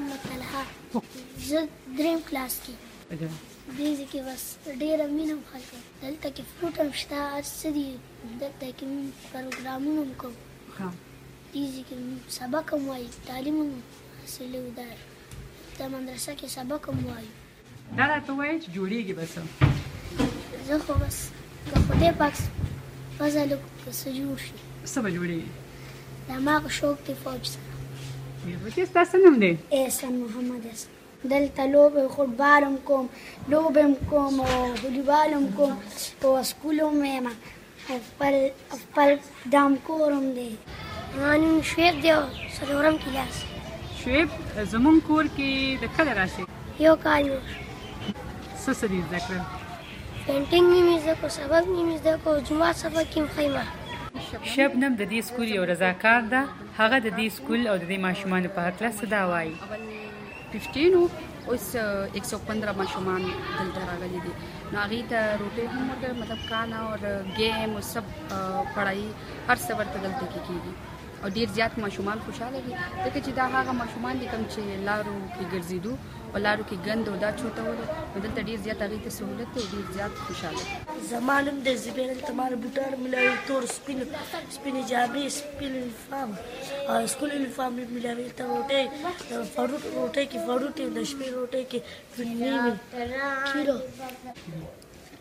زه دریم کلاس کې دې کې بس ډېر مینم خلک دلته کې فروټ هم شته اصلي دلته کې پروګرامونه کوم ها دې کې سبق هم وایي تعلیم هم اصلي ودا د مدرسې کې سبق هم وایي دا راته وایي چې جوړیږي بس زه خو بس خدای پاک فضل وکړي جوړ شي څه به جوړیږي دا ما شوق دی فوج سره ورته تاسو نوم دی احسان محمد احسان دلته لوبه فوټبال هم کوم لوبه هم کوم او والیبال هم کوم او سکول هم یم خپل دام کورم دی مانو شویب دی سلورم کلاس شویب زمون کور کې د کله راشي یو کال څه دې ذکر پینټینګ مې زکو سبق مې زکو جمعه سبق کې خیمه شبنم د دې سکول یو رضاکار ده هغه د دې سکول او د دې ماشومان په حق لا صدا وایي 15 اوس 115 ماشومان دلته راغلي دي نو هغه ته روټي هم مطلب کانا او گیم او سب پڑھائی هر څه ورته دلته کیږي او ډیر زیات ماشومان خوشاله دي ځکه چې دا هغه ماشومان دي کوم چې لارو کې ګرځیدو او لارو کې ګند او دا چوته ول دلته ډیر زیات هغه ته سہولت او ډیر زیات خوشاله زمانم د زبیر تمہار بوټار ملای تور سپین جامې سپین یونیفارم او سکول یونیفارم ملای ته روټي فروټ روټي کې فروټ د شپې روټي کې فنیمي کیلو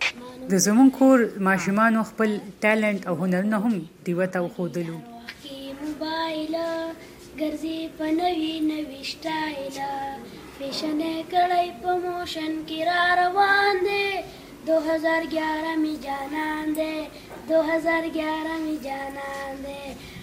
د زمون کور ماشومان خپل ټالنت او هنرونه هم دیوته خودلو موبایل ګرځي په نوي نوي سټایل فیشن کړی په موشن کې را روان دی 2011 می جانان دی 2011 می جانان دی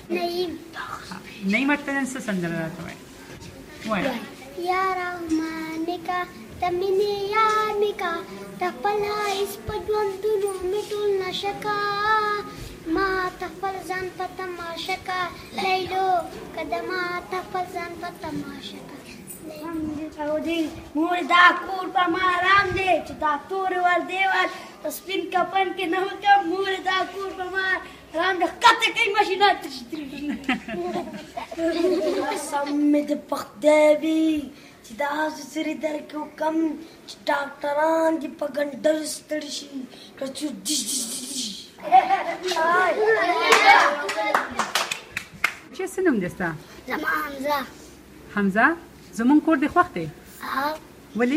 नहीं मत से संदर्भ आता है या रहमान का तमने यार मिका तपला इस पजवंतुनु मिटुल नशका मा तफल जान पतमाशा का लैलो कदमा तफल जान पतमाशा का साउदी मुर्दा कोर पर माराम दे चता तोर वर देवर स्पिन कपन के न का मुर्दा कोर पर मार राम द कते कई मशीना समद पखदेवी चता सरी दर को कम डॉक्टरान की पगंडर स्टडीशी कछु چه سنم دستا زمان حمزه زمون کور دی خوخته ها ولی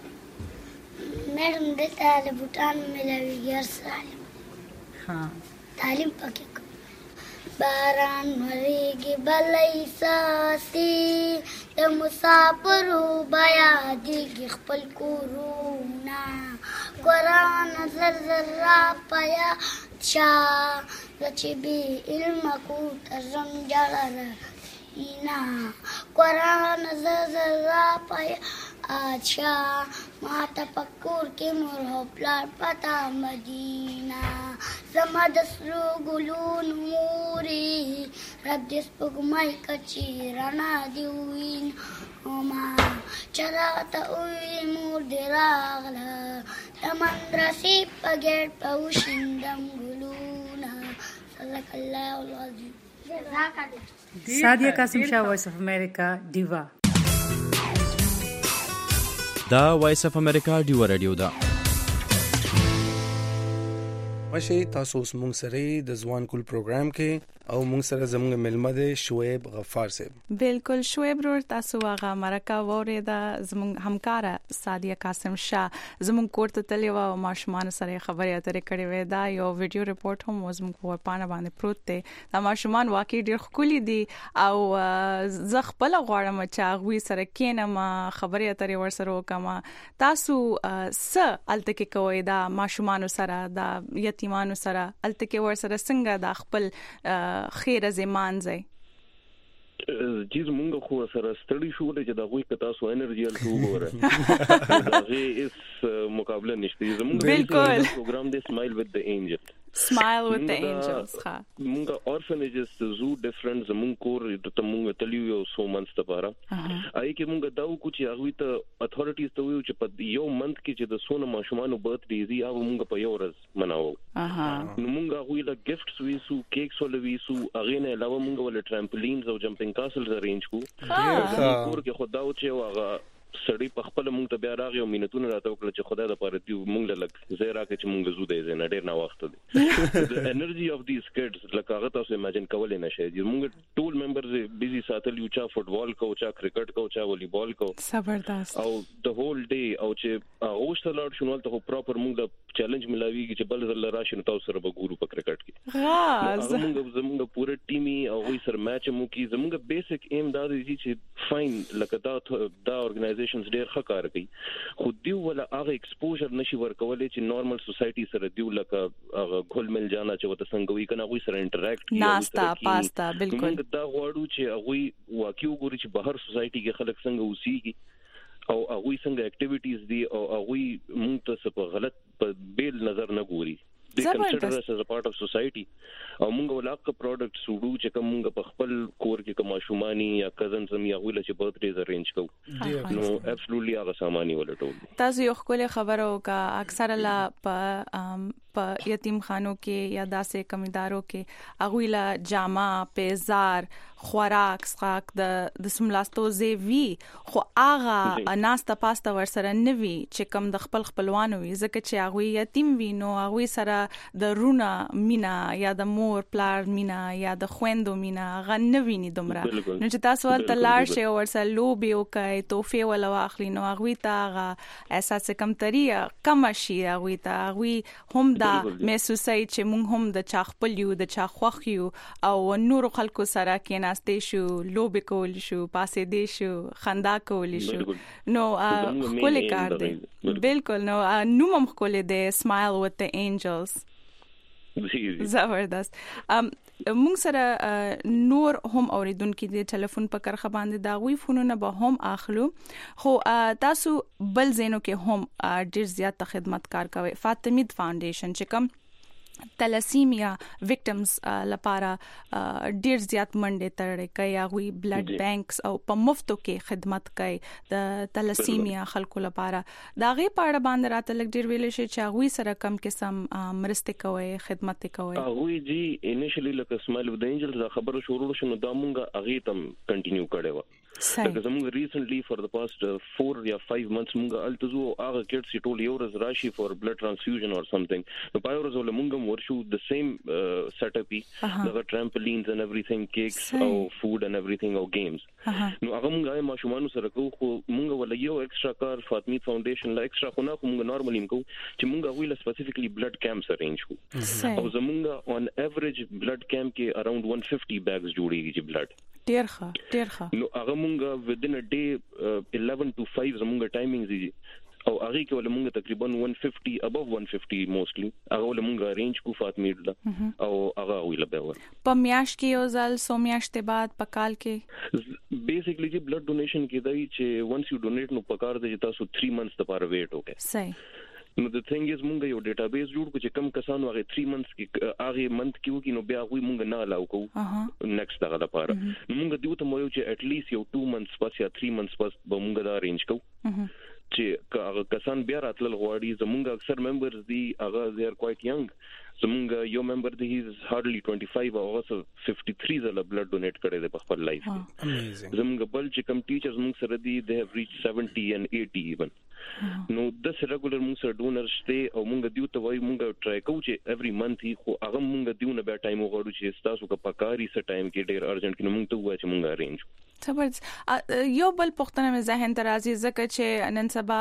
मैडम दे ताले भूटान में लगी गिर सालिम हाँ तालिम पके बारान मरेगी बलई सासी द मुसाफिरो बया दिगी खपल कोरोना कुरान जर्रा पाया चा लचबी इल्म को तरम जलर इना कुरान जर्रा पाया अच्छा माता पक्कुर के मुरहो प्लाट पता मदीना समदस्रु गुलून मूरी रब दिस पुगमाई कची राना दिवीन ओमा चलाता उई मूर दिरागला तमंद्रसी पगेट पउशिंदम गुलूना सल्लल्लाहु अलैहि Sadia Qasim Shah voice of America डिवा دا وایس اف امریکا ډیو رادیو دا مشه تاسو اوس مونږ سره د ځوان کول پروګرام کې او مونږ سره زموږ ملمه ده شعیب غفار صاحب بالکل شعیب ور تاسو هغه مرکه وره دا زموږ همکار سادیه قاسم شاه زموږ کوټ ته تللی و او ماشومان سره خبرې اترې کړې وې دا یو ویډیو ریپورت هم زموږ په پانه باندې پروت دی دا ماشومان واقعي ډېر ښکلي دي او زه خپل غواړم چې هغوی سره کېنم خبرې اترې ورسره وکم تاسو څه الته کې کوئ دا ماشومان سره دا یتیمانو سره الته کې ورسره څنګه دا خپل خیر زمان زي چیز مونږ خو سره ستړي شو چې دا غوي کتا سو انرژي ال شو وره دا غي اس مقابله نشته زمونږ پروګرام دی سمایل وذ د انجل Smile with the angels ها مونږه orphanages زو ډیفرنٹ زمونږ کور ته مونږ تلیو سو منث تپاره آی کی مونږ داو کو چې هغه ته اتھارټیز ته ویو چې په یو منث کې چې د سونه ماشومان برث ډے دی هغه مونږ په یو ورځ مناو نو مونږ هغه له گیفټس ویسو کیکس ول ویسو هغه نه علاوه مونږ ول ټرامپولینز او جمپینګ کاسلز ارینج کو کور کې خداو چې هغه سړی په خپل مونږ ته بیا راغی او مينتونه راته وکړه چې خدای د پاره دی مونږ لږ زه راکې چې مونږ زو دی نه ډیر نه وخت دی the energy of these kids لکه هغه تاسو امیجن کولای نشئ مونږ ټول ممبرز بیزی ساتل یو چا فوټبال کو چا کرکټ کو چا والیبال کو زبردست او د هول ډے او چې اوسته لاړ شنول ته پراپر مونږ د چیلنج ملاویږي چې بل ځل راشي نو تاسو سره به ګورو په کرکټ کې زمونږ پوره ټیمي او وی سره میچ مو کې زمونږ بیسیک ایم دا دی چې فاین لکه دا اورګنایزیشنز ډیر ښه کار کوي خو دیو ولا هغه ایکسپوژر نشي ورکولای چې نورمال سوسایټي سره دیو لکه هغه غول مل جانا چې وته څنګه وی کنه وی سره انټریکټ کوي ناستا پاستا بالکل دا غواړو چې هغه واقعي وګوري چې بهر سوسایټي کې خلک څنګه اوسېږي او هغه څنګه اکټیویټیز دي او هغه مونږ ته څه په غلط په بیل نظر نه ګوري they consider us as a part of society او مونږ ولاک پروډکټس وډو چې کوم په خپل کور کې کوم شومانی یا کزنز هم یا ویل چې برث ډیز ارینج کو نو ابسولوټلی هغه سامانی ولټول تاسو یو خپل خبرو کا اکثر لا په یتیم خانو کې یا داسې کمیدارو کې هغه لا جامه پیزار خوراک سخاک د سملاستو زیوی خو هغه ناستا پاستا ورسره نوي چې کم د خپل خپلوانو وي ځکه چې هغه یتیم وي نو هغه سره د رونه مینا یا د مور پلار مینا یا د خويندو مینا هغه نوي نه دومره نو چې تاسو ته لاړ شي ورسره لوبي او کوي توفه ولا واخلي نو هغه ته هغه احساس کم تری کم شي هغه ته هغه هم دا محسوسای چې مونږ هم د چا خپل یو د چا خوښ یو او نور خلکو سره کې ناستې شو لوب کول شو پاسې دې شو خندا کول شو نو خپل کار دی بالکل نو نوم هم خپل دی Smile with the Angels زبردست مونږ سره نور هم اوریدونکو د ټلیفون په کرخه باندې دا وی فونونه به هم اخلو خو تاسو بل زینو کې هم ډیر زیات خدمتکار کوي فاطمید فاونډیشن چې کوم تلاسیمیا وکټمز لپاره ډیر زیات منډه تړي کوي هغه بلډ بانکس او په مفتو کې خدمت کوي د تلاسیمیا خلکو لپاره دا غي پاړه باندې راته لګ ډیر ویل شي چې هغه سره کم قسم مرسته کوي خدمت کوي هغه جی انیشلی لکه سمایل وذ انجلز خبر شروع شنو دا مونږه هغه تم کنټینیو کړو لکه زموږ ریسنټلی فور د پاست 4 یا 5 منثس مونږه التزو هغه کټس ټول یو ورځ راشي فور بلډ ترانسفیوژن اور سمثینګ نو پای ورځ ول مونږه ورشو د سیم سیټ اپ د ټرامپولینز اند everything کیکس او فود اند everything او گیمز نو هغه مونږه ماشومان سره کو خو مونږه ول یو ایکسترا کار فاطمی فاونډیشن لا ایکسترا خو نه مونږه نورمالي کو چې مونږه ویل سپیسیفیکلی بلډ کیمپس ارینج کو او زمونږه اون ایوریج بلډ کیمپ کې اراوند 150 بیگز جوړیږي چې بلډ ډیرخه نو هغه مونږه within a day 11 to 5 زمونږه ټایمینګز دي او هغه کې ول مونږه تقریبا 150 above 150 موستلی هغه ول مونږه ارینج کو فاطمید او هغه ویل به ور په میاش کې یو ځل سو میاشتې بعد په کال کې بیسیکلی چې بلډ ډونیشن کې دی چې once you donate نو پکار دی چې تاسو 3 months لپاره ویټ وکړئ صحیح نو د ثینګ از مونږ یو ډیټابیس جوړ کو چې کم کسانو هغه 3 months کې هغه منث کې وکړي نو بیا غوي مونږ نه الاو کوو نیکسټ دغه لپاره مونږ دیو ته مو چې ات لیست یو 2 months پس یا 3 months پس به مونږ دا ارینج کوو چې هغه کسان بیا راتلل غواړي زمونږ اکثر ممبرز دی هغه زیر کوایټ ینګ زمونږ یو ممبر دی هی از هارډلی 25 او هغه 53 زله بلډ ډونیټ کړی دی په خپل لایف کې زمونږ بل چې کم ټیچرز مونږ سره دی they have reached 70 and 80 even نو د ریګولر مونږ سره ډونرز ته او مونږ دیو ته وای مونږ ټرای کوو چې ایوری منث خو هغه مونږ دیو نه بیا ټایم وغواړو چې تاسو کا پکاري سره ټایم کې ډیر ارجنټ کې مونږ ته وای چې مونږ ارینج یو بل پښتنه مې ذهن ته راځي ځکه چې نن سبا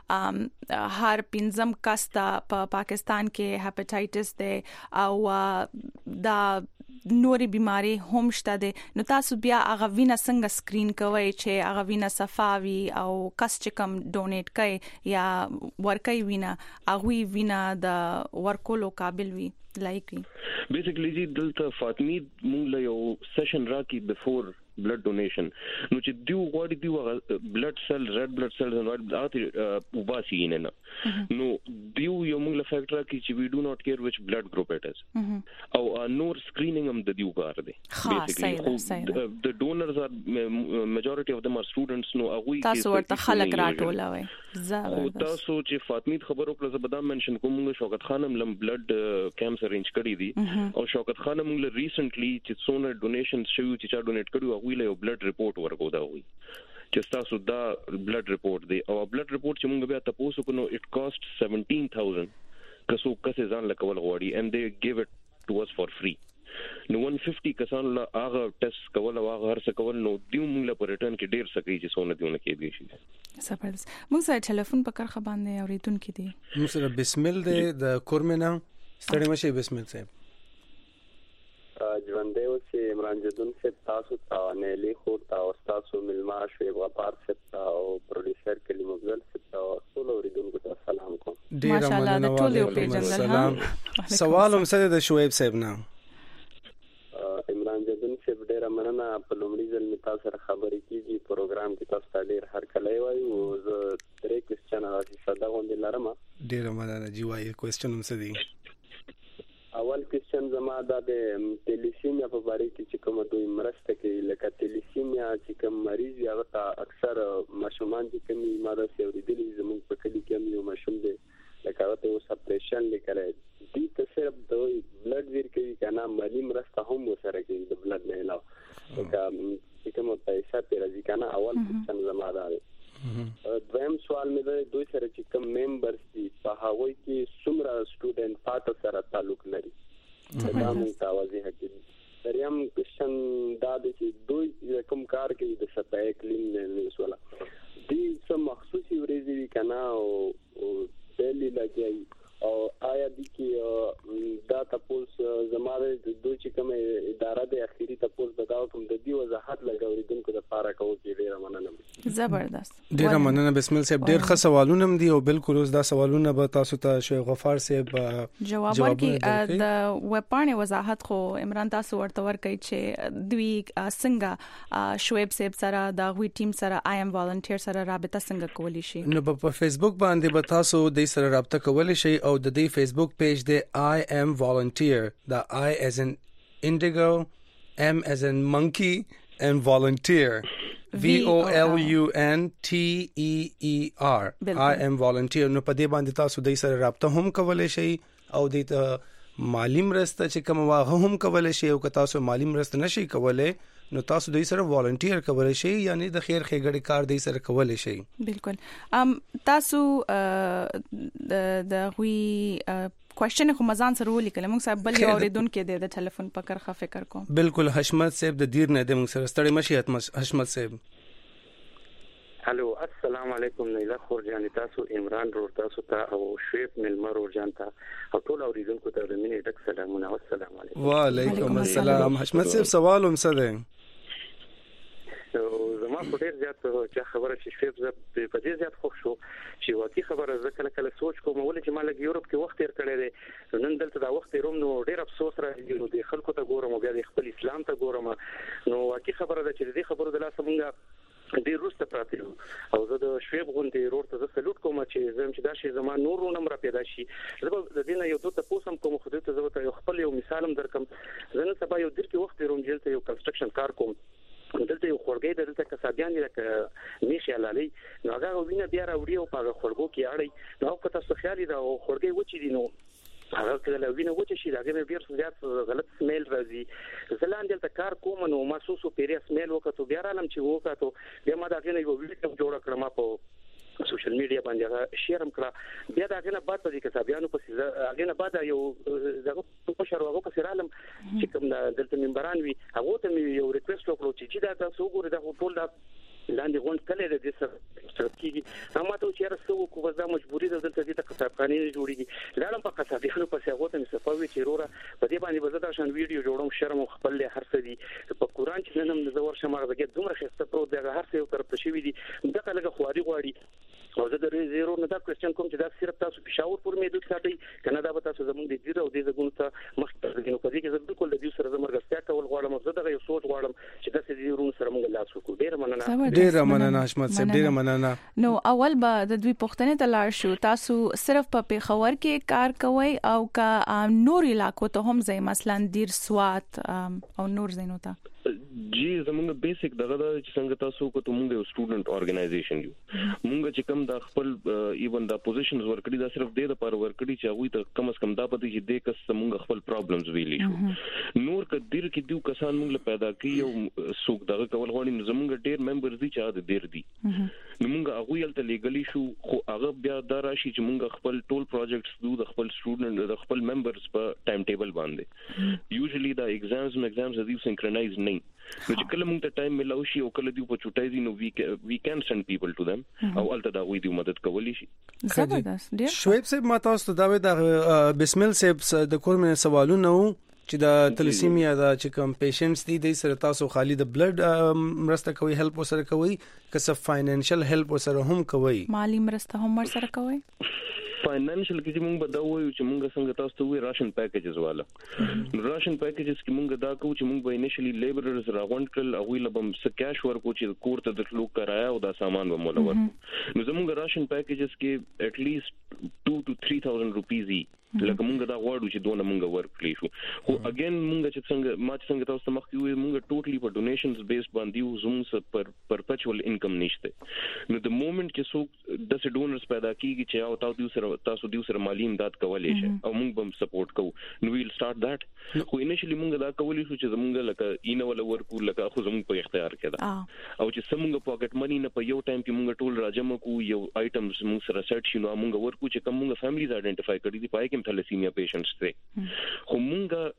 هر پنځم کس په پاکستان کې هپاتایټس دی او دا نوري بيماري هم شته دي نو تاسو بیا هغه وینا څنګه سکرین کوئ چې هغه وینا صفاوي او کس چې کم ډونیټ کوي یا ورکوي وینا هغه وینا د ورکولو قابل وي لایکي بیسیکلی جی دلته فاطمی مونږ له یو سیشن راکی بیفور بلډ ډونیشن نو چې دیو غواړي دیو بلډ سیل ریډ بلډ سیلز نو اته وباسي نه نو دیو یو موږ له فیکټر کې چې وی ډو ناٹ کیر وچ بلډ ګروپ اټ از او نور سکرینینګ هم د دیو کار دی بیسیکلی د ډونرز ار میجورټي اف them are students نو هغه تاسو ورته خلک راټولوي او تاسو چې فاطمی خبرو کړل زبردست منشن کوم شوکت خانم لم بلډ کیمپس ارینج کړی دي او شوکت خانم موږ ریسنټلی چې څونه ډونیشن شوی چې چا ډونیټ کړو ویله یو بلډ ریپورت ورکو دا وی چې تاسو دا بلډ ریپورت دی او بلډ ریپورت چې موږ بیا تاسو کو نو اټ کاست 17000 کسو کسه ځان لکول غواړي and they give it to us for free نو 150 کسان لا هغه ټیسټ کول او هغه هر څه کول نو دیو موږ له پرټن کې ډیر سکی چې سونه دیونه کې دی شي زبردست موږ سره ټلیفون په کرخه باندې اوریدونکو دی موږ سره بسمل دی د کورمنا ستړي مشه بسمل صاحب ژوندې او چې عمران جدون سے تاسو ته نه لیکو تاسو ملما شعیب غفار سے او پروډوسر کلیم افضل سے ټول اوریدونکو ته سلام کوم ډیر مننه ټول یو پیژندل سوال هم سره د شعیب صاحب نه عمران جدون سے ډیر مننه په لومړي ځل می تاسو سره خبرې کیږي پروګرام کې تاسو ته ډیر هر کله وایو زه درې کوېسچن راځي ساده غونډه لرم ډیر مننه جی وایي کوېسچن هم سدي اول کوېسچن زما د تلیسیمیا په اړه کې چې کومه دوی مرسته کوي لکه تلیسیمیا چې کوم مریض یا غته اکثر ماشومان چې کومي ماده سیوریدلی زموږ په کلی کې یو ماشوم دی لکه ته او سپریشن لیکره دي ته صرف د بلډ ور کوي کنه مالی مرسته هم وسره کوي د بلډ نه علاوه لکه چې کومه پیسې پر ځي کنه اول کوېسچن زما دا دی دویم سوال مې د دوی سره چې کوم ممبرز دي په هغوی کې څومره سټوډنټ پات سره تعلق لري دا موږ تاوازی حقیقي دریم کوېسچن دا دی چې دوی کوم کار کوي د صفای کلین نه وسوله دي څه مخصوصي ورځي کنه او ډیلی لګي او آیا د کې کومه اداره د اخیری تاسو بداو کوم د دې وضاحت لګوریدونکو د پاره کوو چې ډیره مننه. زبردست. ډیره مننه بسم الله صاحب. ډیر ښه سوالونه هم دي او بالکل اوس دا سوالونه به تاسو ته شیخ غفار صاحب جواب ورکړي. د ویب پاڼې وضاحت خو عمران تاسو ورته ورکړي چې دوی څنګه شعیب صاحب سره د غوي ټیم سره I am volunteer سره رابطه څنګه کولی شي. نو په فیسبوک باندې به تاسو د سره رابطه کولی شئ او د دې فیسبوک پیج دی I am volunteer. دا I as in indigo, M as in monkey and volunteer. VOLUNTEER. I am volunteer. نو په دې باندې تاسو د سره رابطه هم کولی شئ او د مالی مرسته چې کوم واغه هم کولی شئ او که تاسو مالی مرسته نشئ کولی نو تاسو د سره والنټیر کولی شئ یعنی د خیر ښېګړې کار د سره کولی شئ. بالکل. تاسو د غوي کوېسچن خو مزان سره ولیکل موږ صاحب بل یو اوریدونکو د ټلیفون په کرخه فکر کوم. بالکل حشمت صاحب د دیر نه د موږ سره ستړي مشي حشمت صاحب. هلو السلام علیکم نیلا خورجان تاسو عمران رور تاسو ته او شعیب ملمر ورجان ته او ټول اوریدونکو ته د مینې ډک سلامونه او السلام علیکم. وعلیکم السلام. حشمت صاحب سوال هم څه دی؟ زما په ډیر زیات چې خبره چې شعیب زه په دې زیات خوښ شو چې واقعي خبره زه کله سوچ کوم ولې چې ما لګ یورپ کې وخت تیر کړی دی نن دلته دا وخت روم نو ډیر افسوس راځي نو د خلکو ته ګورم او بیا د خپل اسلام ته ګورم نو واقعي خبره ده چې دې خبرو د لاسه مونږه ډیر روسته پراته یو او زه د شعیب غونډې روړ ته سلوټ کوم چې زم چې دا شی زما نور نمبر پیدا شي زه د دې نه یو دوه پوسم کوم خو دې ته زه ته خپل یو مثالم درکم زه نن سبا یو در کې وخت روم جلته یو کنستراکشن کار کوم دلته یو خورګې دلته کسابيان دي لکه میشي علالي نو هغه وینه بیا راوړي او په خورګو کې اړي نو په تاسو خیالي دا خورګې وچی دي نو هغه کله وینه وچی شي داګه به ډیر زیات غلط سمیل راځي زلان دلته کار کوم نو محسوسو پیری سمیل وکړو بیا رالم چې وکړو بیا ما داګه یو ویډیو جوړ کړم په سوشل میډیا باندې شیر هم کړه بیا داګه نه بعد په دې کسابيانو په هغه نه بعد یو دغه په شروعو په سرالم چې کوم دلته منبران وي هغه ته یو ریکوست وکړو چې دا تاسو وګورئ دا ټول دا لاندې غونډ کله د دې سره کیږي نو ماته چې رسو کو وځه مجبوری ده دلته دې کتابخانه جوړیږي لاړم په کتابخانه په هغه ته مصفوي چې روره په دې باندې وځه دا شان ویډیو جوړوم شرم خپل له هر څه دي په قران چې نن د زور شمار دغه دومره خسته پرو دغه هر څه یو طرف شوی دي دغه لګه خواري غواړي او زه د زیرو نه دا کوېسچن کوم چې دا صرف تاسو پېښور پورې مې دوی ساتي کنه دا به تاسو زموږ د زیرو او د زګونو ته مخکې نو په دې کې زه بالکل د دې سره زمرګستیا کول غواړم زه دغه یو سوچ غواړم چې د زیرو سره موږ لاس وکړو ډیر مننه حشمت صاحب ډیر مننه. نو اول به د دوی پښتنې ته لاړ شو تاسو صرف په پېښور کې کار کوئ او کا نور علاقو ته هم ځئ مثلا دیر سوات او نور ځینو ته؟ جی زمونږ بیسیک دغه د چې څنګه تاسو کو ته مونږ یو سټوډنټ اورګنایزیشن یو مونږ چې کوم د خپل ایون د پوزیشنز ورکړي دا صرف د لپاره ورکړي چې هغه ته کم از کم دا پته چې د کس مونږ خپل پرابلمز ویلي شو نور کډیر کې دیو کسان مونږ پیدا کړي او سوق دغه کول غواړي زمونږ ډیر ممبرز دي چې دا ډیر دي نو مونږ هغه یلته لیګلی شو خو هغه بیا دا راشي چې مونږ خپل ټول پروجیکټس دو د خپل سټوډنټ د خپل ممبرز په ټایم ټیبل باندې یوزلی دا ایگزامز دي سینکرونایز نه نو چې کله موږ ته ټایم ملاو شي او کله دی په چټای دي نو وی کین سند پیپل ټو them او الته دا وی دی مدد کولی شي. شعیب صاحب ما تاسو ته دا د بسم الله صاحب د کور مې سوالونه چې د تلسیمیا دا چې کوم پیشنټس دي د سره تاسو خالي د بلډ مرسته کوي هیلپ وسره کوي که څه فاینانشل هیلپ وسره هم کوي مالی مرسته هم وسره کوي فاینانشل کې موږ به دا وایو چې موږ څنګه تاسو ته وی راشن پیکیجز والا راشن پیکیجز کې موږ دا کوو چې موږ به انیشلی لیبررز راغونډ کړل او ویل بم س کیش ورکو چې کور ته د لوک کرایا او دا سامان به مولا ورکو نو زموږ راشن پیکیجز کې اټ لیست 2 to 3000 روپیز لکه موږ دا غواړو چې دونه موږ ورکړي شو خو اگین موږ چې څنګه تاسو ته مخکې وي موږ ټوټلی په ډونیشنز بیس باندې زموږ پرپچوال انکم نشته نو د مومنت چې څوک د ډونرز پیدا کیږي چې او تاسو دیو سره مالی امداد کولای شي او موږ به سپورټ کوو نو ویل سٹارټ دیٹ خو انیشلی موږ دا کولای شو چې زموږ لکه اینول ورکو لکه خو زموږ په اختیار کې ده او چې سمږ پاکټ منی نه په یو ټایم کې موږ ټول راجم کو یو آیټمز موږ سره سیټ شینو موږ ورکو چې کوم موږ فیملیز آئیډنټیفای کړی دي پای کې تلسیمیا پیشنټس ته خو موږ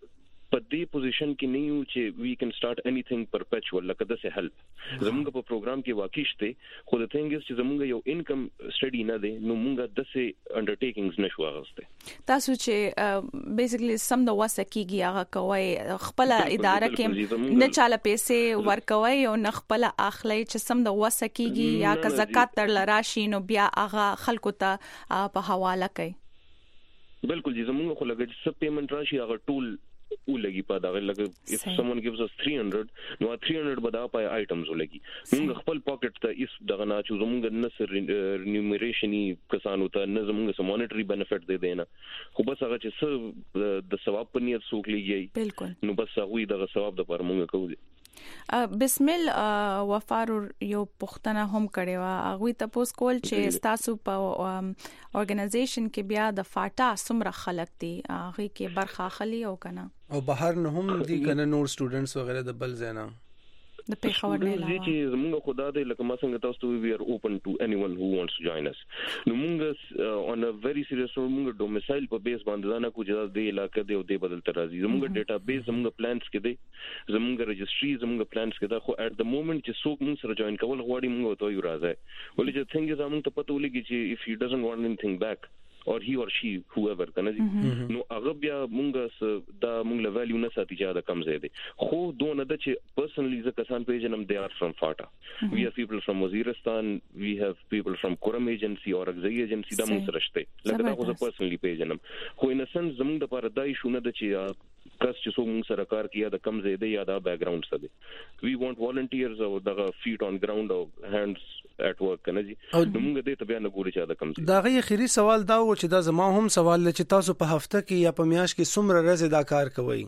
په دې پوزیشن کې نه یو چې وی کین سٹارټ انیثینګ پرپیچوال لکه د څه هیلپ زموږ په پروګرام کې واقع شته خو د ثینګ از چې زموږ یو انکم سټډي نه دی نو موږ د څه انډرټیکینګز نشو اغسته تاسو چې بیسیکلی سم د وسکیږي هغه کوي خپل اداره کې نه چاله پیسې ورکوي او نه خپل اخلي چې سم د وسکیږي یا که زکات تر لراشي نو بیا هغه خلکو ته په حواله کوي بالکل زموږ خو لګي چې پیمنٹ راشي هغه ټول ولګي په دا لګي if someone gives us 300 نو 300 بدا پای آیټمز ولګي موږ خپل پاکټ ته اس دغه نه چې زموږ نصر ریمونریشنی کسانو ته نه زموږ سم مانیټری بینیفټ دی دینا خو بس هغه چې د ثواب په نیت سوق لګي بالکل نو بس هغه دغه ثواب د پر موږ کوو بسمل وفار یو پښتنه هم کړي وا هغه تاسو کول چې تاسو په اورګنایزیشن کې بیا د فاټا سمره خلک دي هغه کې برخه اخلي او کنه او بهر نه هم دي کنه نور سټوډنټس وغیرہ د بل زینا د پیښور نه علاوه چې موږ خدا دې لکه ما څنګه تاسو ته وی ار اوپن ټو انیون هو وانټس ټو جوائن اس نو موږ on a very serious note موږ ډومیسایل په بیس باندې نه کو چې د علاقې دی او د بدل تر راځي موږ ډیټا بیس موږ پلانز کې دی زموږ رجستری زموږ پلانز کې دا خو at the moment چې څوک موږ سره جوائن کول غواړي موږ ته یو راځي ولې چې څنګه زموږ ته پته ولګي چې if he doesn't want anything back or he or she whoever کنه نو هغه بیا مونږه دا مونږ له ویلیو نه ساتي چې دا کم زه دي خو دونه د چې پرسنلی ز کسان پیژنم they are from FATA we have people from Waziristan we have people from Quram agency or Agzai agency دا مونږ سره شته لکه دا خو زه پرسنلی پیژنم خو ان سنس زمونږ د پاره دای شو نه د چې کس چې څو مونږ سره کار کیا د کم زه دي یا دا بیک گراوند څه دي we want volunteers او دغه feet on ground او hands at work کنه جی موږ دې ته بیا نه ګوري چې دا کم زه دا غي اخیری سوال دا و چې دا زما هم سوال لچې تاسو په هفته کې یا په میاشت کې څومره ورځې دا کار کوئ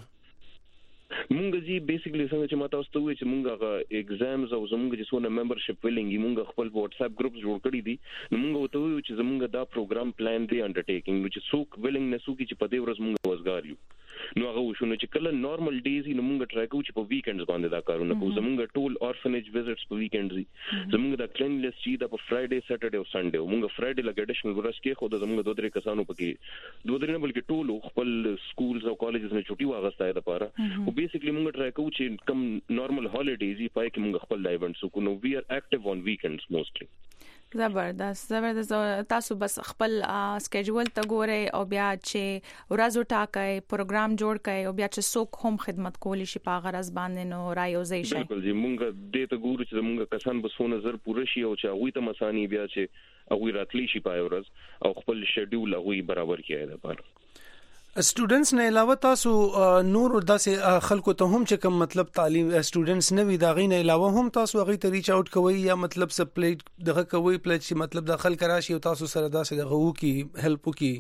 مونږ جی بیسیکلی څنګه چې ماته واستوي چې مونږ هغه ایگزامز او زمونږ چې څونه ممبرشپ ویلینګ مونږ خپل واتس اپ ګروپس جوړ کړی دي نو مونږ وته وی چې زمونږ دا پروګرام پلان دی انډرټیکینګ چې څوک ویلینګ نه سوکي چې په دې ورځ مونږ وزګار یو نو هغه وشو چې کله نارمل ډیز نو مونږ ټرای کوو چې په ویکندز باندې دا کارونه کوو زمونږ ټول اورفنیج وزټس په ویکندز دي زمونږ د کلینلیس چې د په فرایډے سټرډے او سنډے مونږ فرایډے لګ اډیشنل ورځ کې خو د زمونږ دوه درې کسانو پکې دوه درې نه بلکې ټول خپل سکولز او کالجز نه چټي واغستای د پاره او بیسیکلی مونږ ټرای کوو چې کم نارمل هالیډیز یې پای کې مونږ خپل ایونټس وکړو نو وی ار اکټیو اون ویکندز موستلی زبردست تاسو بس خپل سکیجول ته ګورئ او بیا چې ورځو ټاکئ پروګرام جوړ کړئ او بیا چې څوک هم خدمت کولی شي په غرض باندې نو رايوځي شي بالکل جی مونږ دې ته ګورو چې مونږ کسان به 100,000 پوره شي او چې هغه ته مسانی بیا چې هغه راتلی شي په ورځ او خپل شیډول هغه برابر کړي دا پر سټوډنټس نه علاوه تاسو نور داسې خلکو ته هم چې کوم مطلب تعلیم سټوډنټس نه وي دا غي نه علاوه هم تاسو هغه ته ریچ اوټ کوي یا مطلب سپلیټ دغه کوي پلیټ چې مطلب داخل کراشي او تاسو سره داسې دغه وو کی هیلپ وکي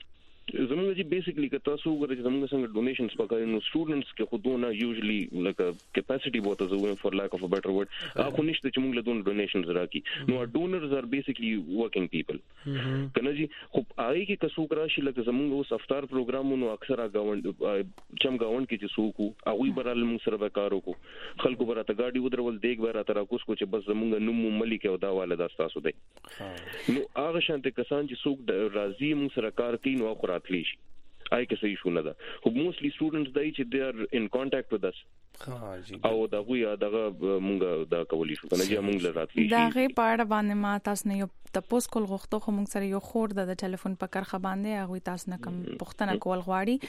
زموږ چې بیسیکلی که تاسو وګورئ زموږ څنګه ډونیشنز پکې نو سټوډنټس کې خودونه یوزلی لکه کیپاسټي بوته زو فور لاک اف ا بیٹر ورډ اخو نشته چې موږ له دون ډونیشنز راکې نو ډونرز ار بیسیکلی ورکینګ پیپل کنه جی خو آی کې کسو کراشي لکه زموږ اوس افطار پروګرامونو اکثره گاوند چم گاوند کې چې سوکو هغه برال موږ سره وکارو کو خلکو براته گاډي ودرول دیګ برا تر کوس کو چې بس زموږ نوم ملک او دا والدا تاسو دی نو هغه شانته کسان چې سوک راضي موږ سره کار کوي نو خو راتلی شي آی کې صحیح شو نه ده خو موستلی سټوډنټس دای چې they are in contact with us او دا غویا دغه مونږ دا کولی شو کنه چې مونږ لراتلی دا غي پاړه باندې ما تاسو نه یو تاسو کول غوښتو خو مونږ سره یو خور د ټلیفون په کرخه باندې هغه تاسو نه کم پښتنه کول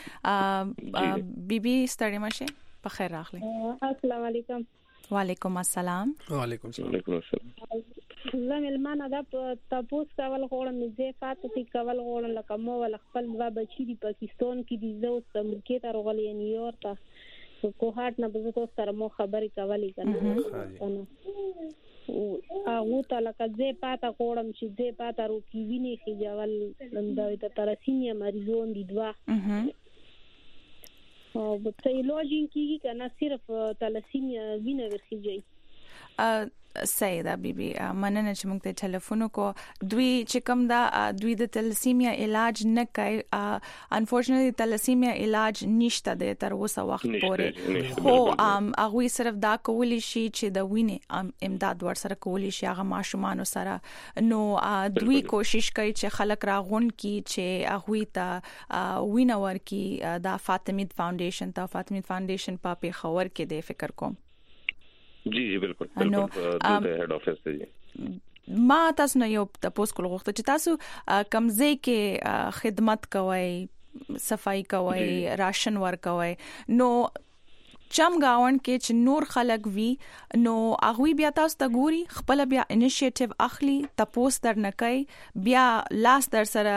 غواړي بیبي ستړي مشه په خیر راغلی السلام علیکم وعلیکم السلام وعلیکم السلام زم المانه دا تاسو کول غوړم زه فاتحه کول غوړم لکه مو ول خپل dva بچی دی پاکستان کې دي زو سمکه تر غلې نیویارک ته کوهات نه بزو سره مو خبرې کولې کنه او ته لکه زه پاته غوړم چې زه پاته رو کې ویني خجول لندوي ته ترسینیا مریضون دي dva او په تیولوژي کې کنه صرف تلسیمیا وینه ورخیږي سیدا بیبي مننه چې موږ ته ټلیفون وکړو دوی چې کوم دا دوی د تلسیمیا علاج نه کوي انفورچونټلی تلسیمیا علاج نشته د تر اوسه وخت پورې خو هغه صرف دا کولی شي چې د وینې امداد ورسره کولی شي هغه ماشومان سره نو دوی کوشش کوي چې خلک راغون کی چې هغه ته وینه ورکی دا فاطمید فاونډیشن په پیښور کې د فکر کوم جی بالکل د هډ افیس ته جی ما تاسو نه یو تاسو کول غوښته چې تاسو کمزې کې خدمت کوئ صفائی کوئ راشن ور کوئ نو چمګاون کې چې نور خلک وی نو هغه بیا تاسو ته ګوري خپل بیا انیشیټیو اخلي تاسو در نه کوي بیا لاس در سره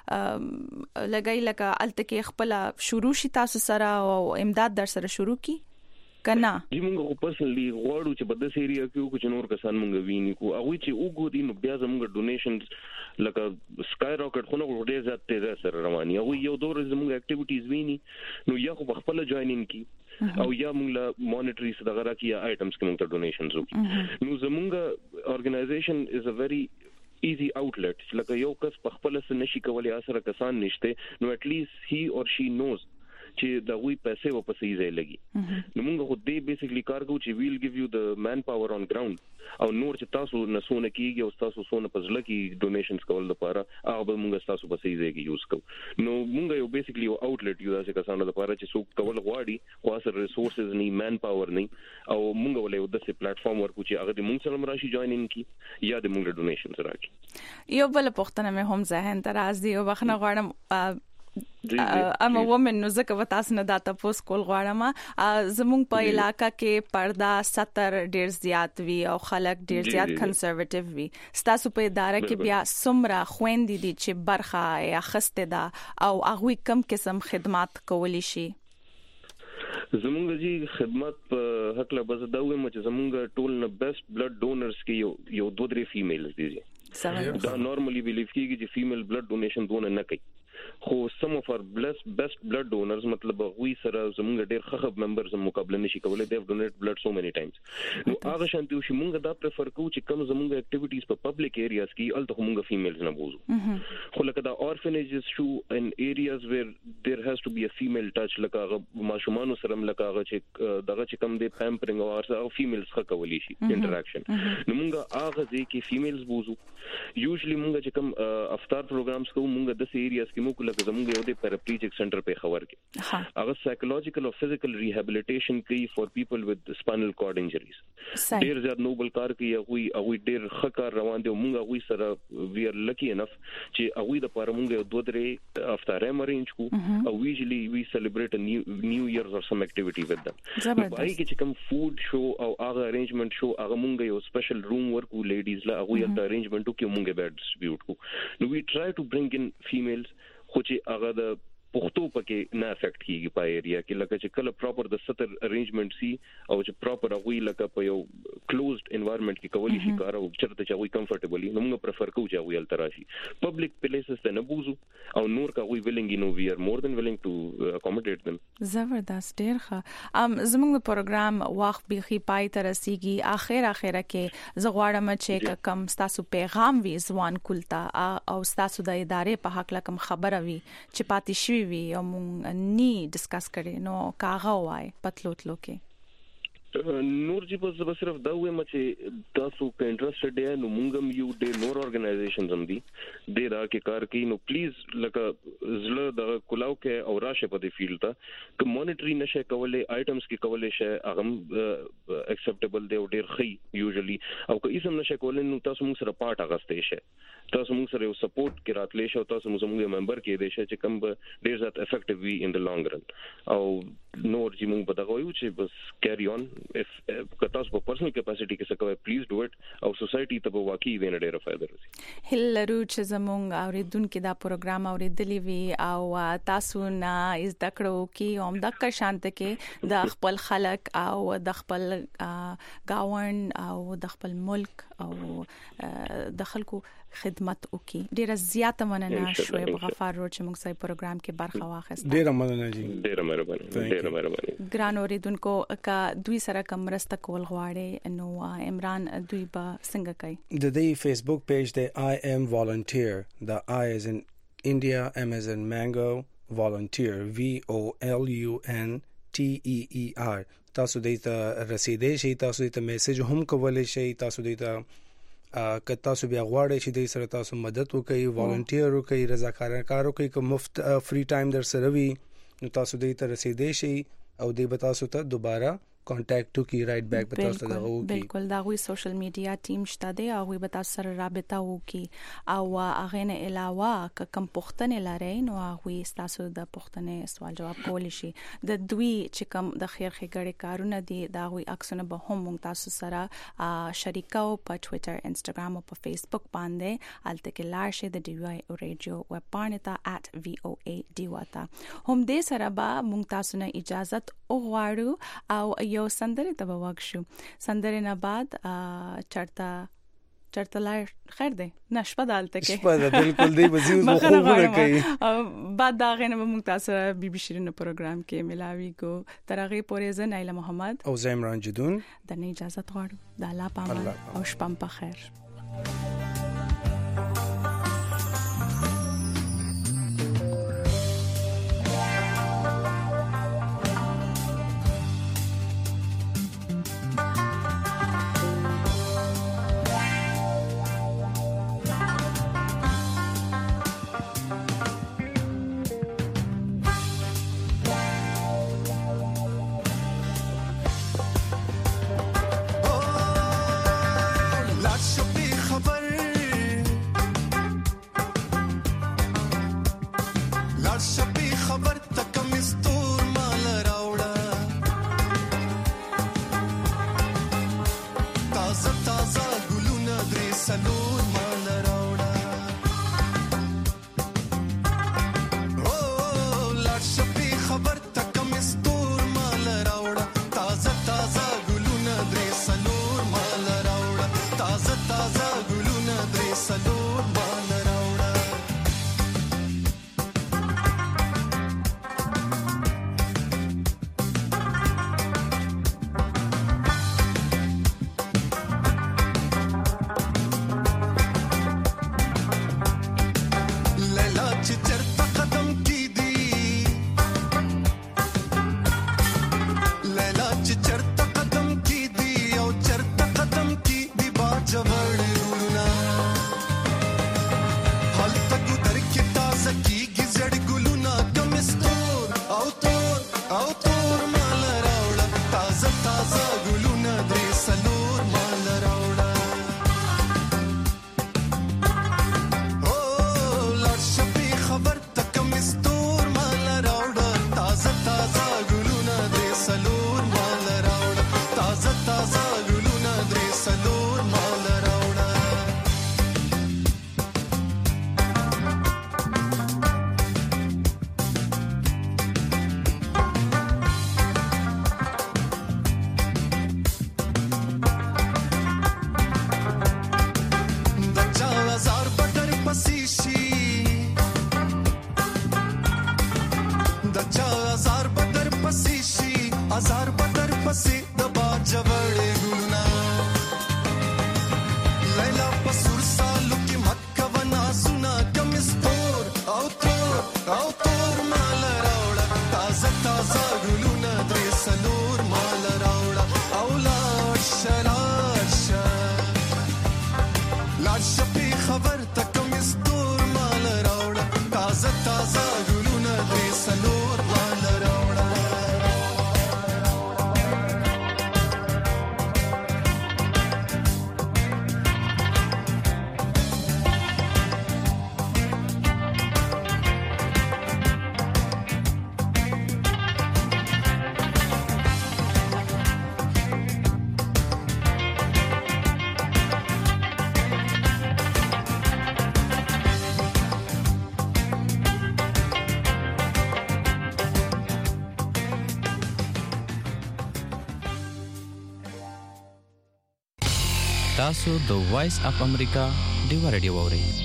لګای لکه الته خپل شروع شي تاسو سره او امداد در سره شروع کی کنا جی موږ پرسنلی غواړو چې په داسې ایریا کې وکړو چې نور کسان موږ ویني کو هغه چې وګوري نو بیا زموږ ډونیشنز لکه سکای راکټ خو نه ډېر زیات تیز سره رواني هغه یو دور زموږ اکټیویټیز ویني نو یا خو خپل جوائنینګ کی او یا موږ لا مانیټری صدغه راکې یا آیټمز کې موږ ته ډونیشنز وکړو نو زموږ ارګنایزیشن از ا ویری ایزی آوټلټ لکه یو کس په خپل سره نشي کولای اسره کسان نشته نو اټ لیست هی اور شي نوز چې دا وی پیسې و په صحیح ځای لګي نو موږ خو دې بیسیکلی کار کوو چې ویل ګیو یو د مان پاور اون ګراوند او نور چې تاسو نسونه کیږي او تاسو سونه پزله کې ډونیشنز کول لپاره هغه به موږ تاسو په صحیح ځای کې یوز کوو نو موږ یو بیسیکلی یو آوټلټ یو داسې کسانو لپاره چې څوک کول غواړي خو اثر ریسورسز نه مان پاور نه او موږ ولې یو داسې پلیټ فارم ورکو چې هغه د موږ سره راشي جوائنینګ کی یا د موږ ډونیشنز راکړي یو بل پښتنه مې هم ذهن ته راځي او بخنه غواړم I'm a woman نو زکه و تاسو نه دا تاسو کول غواړم زموږ په علاقہ کې پردا 70 ډیر زیات وی او خلک ډیر زیات کنزرواتیو وی ستاسو په اداره کې بیا سمرا خويندې دي چې برخه یا خسته ده او هغه کم قسم خدمات کولی شي زمونږ جی خدمت په حق له بس دا ویم چې زمونږ ټول نه بیسټ بلډ ډونرز کې یو 2-3 فیمیلز دي دا نارملی بیلیو کیږي چې فیمیل بلډ ډونیشن دونه نه کوي خو سم اف اور بیسټ بلډ ډونرز مطلب غوي سره زمونږ ډېر خخب ممبرز مقابله نشي کولای دی ډونیټ بلډ سو مینی ټایمز نو هغه شانتي چې مونږ دا پریفر کوو چې کوم زمونږ اکټیویټیز په پبلک ایریاز کې الته مونږ فیمیلز نه بوزو خو لکه دا اورفنیجز شو ان ایریاز ویر دیر هاز ټو بی ا فیمیل ټچ لکه ماشومان سره لکه هغه چې دغه چې کوم دی پیمپرینګ او هغه فیمیلز ښه کولی شي انټراکشن نو مونږ هغه ځکه فیمیلز بوزو یوزلی مونږ چې کوم افطار پروګرامز کوو مونږ د ایریاز کې مو لکه زموږ یو د پیراپلیجیک سنټر په خبر کې هغه سایکولوژیکل او فزیکل ریهابیلیټیشن کوي فور پیپل وذ سپاینل کارډ انجریز ډیر زیات نوبل کار کوي هغه ډیر ښه کار روان دي مونږ هغه سره وی ار لکی انف چې هغه د پاره مونږ یو 2-3 افطار ارینج کو او یوزلی وی سلیبریټ ا نیو ایئرز اور سم اکټیویټی وذ دم بای کې چې کوم فود شو او هغه ارینجمنت شو هغه مونږ یو سپیشل روم ورکو لیډیز لا هغه یو ارینجمنت کو مونږ به ډسټریبیوټ کو نو وی ټرای ټو برینګ ان فیمیلز خو چې هغه د پښتو پکې نه افیکټ کیږي په ایریا کې لکه چې کله پراپر د ستر ارینجمنت سی او چې پراپر هغه لکه په یو کلوزډ انوایرنمنت کې کولی شي کار او چرته چې هغه کمفورټیبلی نو موږ پریفر کوو چې هغه التراشي پبلک پلیسز ته نه بوزو او نور کا هغه ویلینګ نو وی ار مور دین ویلینګ ټو اکوموډیټ دم زبردست ډیر ښه زموږ پروګرام وخت بيخي پای ته رسیږي اخره کې زغواړم چې کم تاسو پیغام وی ځوان کولتا او تاسو د ادارې په حق لکم خبره وی چې پاتې شي وی او مونږ ني ډسکس کړي نو کاغه وای پتلوتلو کې نور جی بس صرف دا وې چې تاسو کې انټرېسټډ دی نو مونږ یو ډېر نور ارګنایزیشنز هم دي ډېر کې کار کوي نو پلیز لکه زله د کلاو کې او راشه په دې فیلډ ته ک مانیټری نشه کولای آیټمز کې کولای شي هغه اکسپټیبل دی او ډېر خي یوزلی او که ایسم نشه کولای نو تاسو موږ سره پارت اغستې شي تاسو موږ سره یو سپورټ کې راتلې شو تاسو موږ ممبر کې دی چې کوم ډېر زیات افیکټیو وي ان د لانګ رن او نور چې موږ بدغوي چې بس کیری اون اف کتاس په پرسنل کیپاسټی کې څه کوي پلیز ډو اټ او سوسایټي ته به واقعي وینه ډیره فائدہ رسي هلرو چې زمونږ اوریدونکو دا پروګرام اوریدلی وی او تاسو نه از دکړو کې هم د شانت کې د خپل خلک او د خپل گاون او د خپل ملک او د خلکو خدمت وکي. ډیره زیاته مننه شوي غفار روډ چې موږ سره پروګرام کې برخه واخیسته. ډیره مننه جی. ډیره مهرباني. ګران اوریدونکو کا دوی سره کومرسته کول غواړي نو عمران دوی به څنګه کوي؟ د دې فیسبوک پیج د I am volunteer. The I is in India, M as in mango, volunteer, VOLUNTEER. تاسو دې ته رسیدې شي، تاسو دې ته میسج هم کولای شي، تاسو دې ته که تاسو بیا غواړئ چې دې سره تاسو مدد وکړئ، والنټیر وکړئ، رضاکارانه کار وکړئ، که مفت فری ټایم در سره وي نو تاسو دې ته رسیدې شي او دې به تاسو ته دوباره کانټیکټ وکړي، رائټ بیک به تاسو ته وکړي. بالکل دا غوي سوشل میډیا ټیم شته دی او غوي به تاسو سره رابطه وکړي او هغه نه علاوه کوم پوښتنه لري نو غوي تاسو د پوښتنې سوال جواب کولی شي. د دوی چې کوم د خیر ښېګړې کارونه دي دا غوي عکسونه به هم موږ تاسو سره شریکو په ټوئیټر، انستګرام او په فیسبوک باندې. الته کې لاړ شئ د ډي وای ریډیو ویب پاڼې ته @VOA ډیوا هم دې سره به موږ تاسو نه اجازه وغواړو او یو سندره ته وښو. سندره نه بعد چرته لای خیر دی نشپه دالته کې شپه بالکل دی وزیو خوبونه کوي. بعد دا غنه موږ تاسو بي بي شيرين پروګرام کې ملاوي کو ترغه پورې زه نایله محمد او زمران جدون د نه اجازه غواړو. د الله پامان او شپه په خیر. تاسو د وایس اف امریکا ډیوا رادیو اورئ.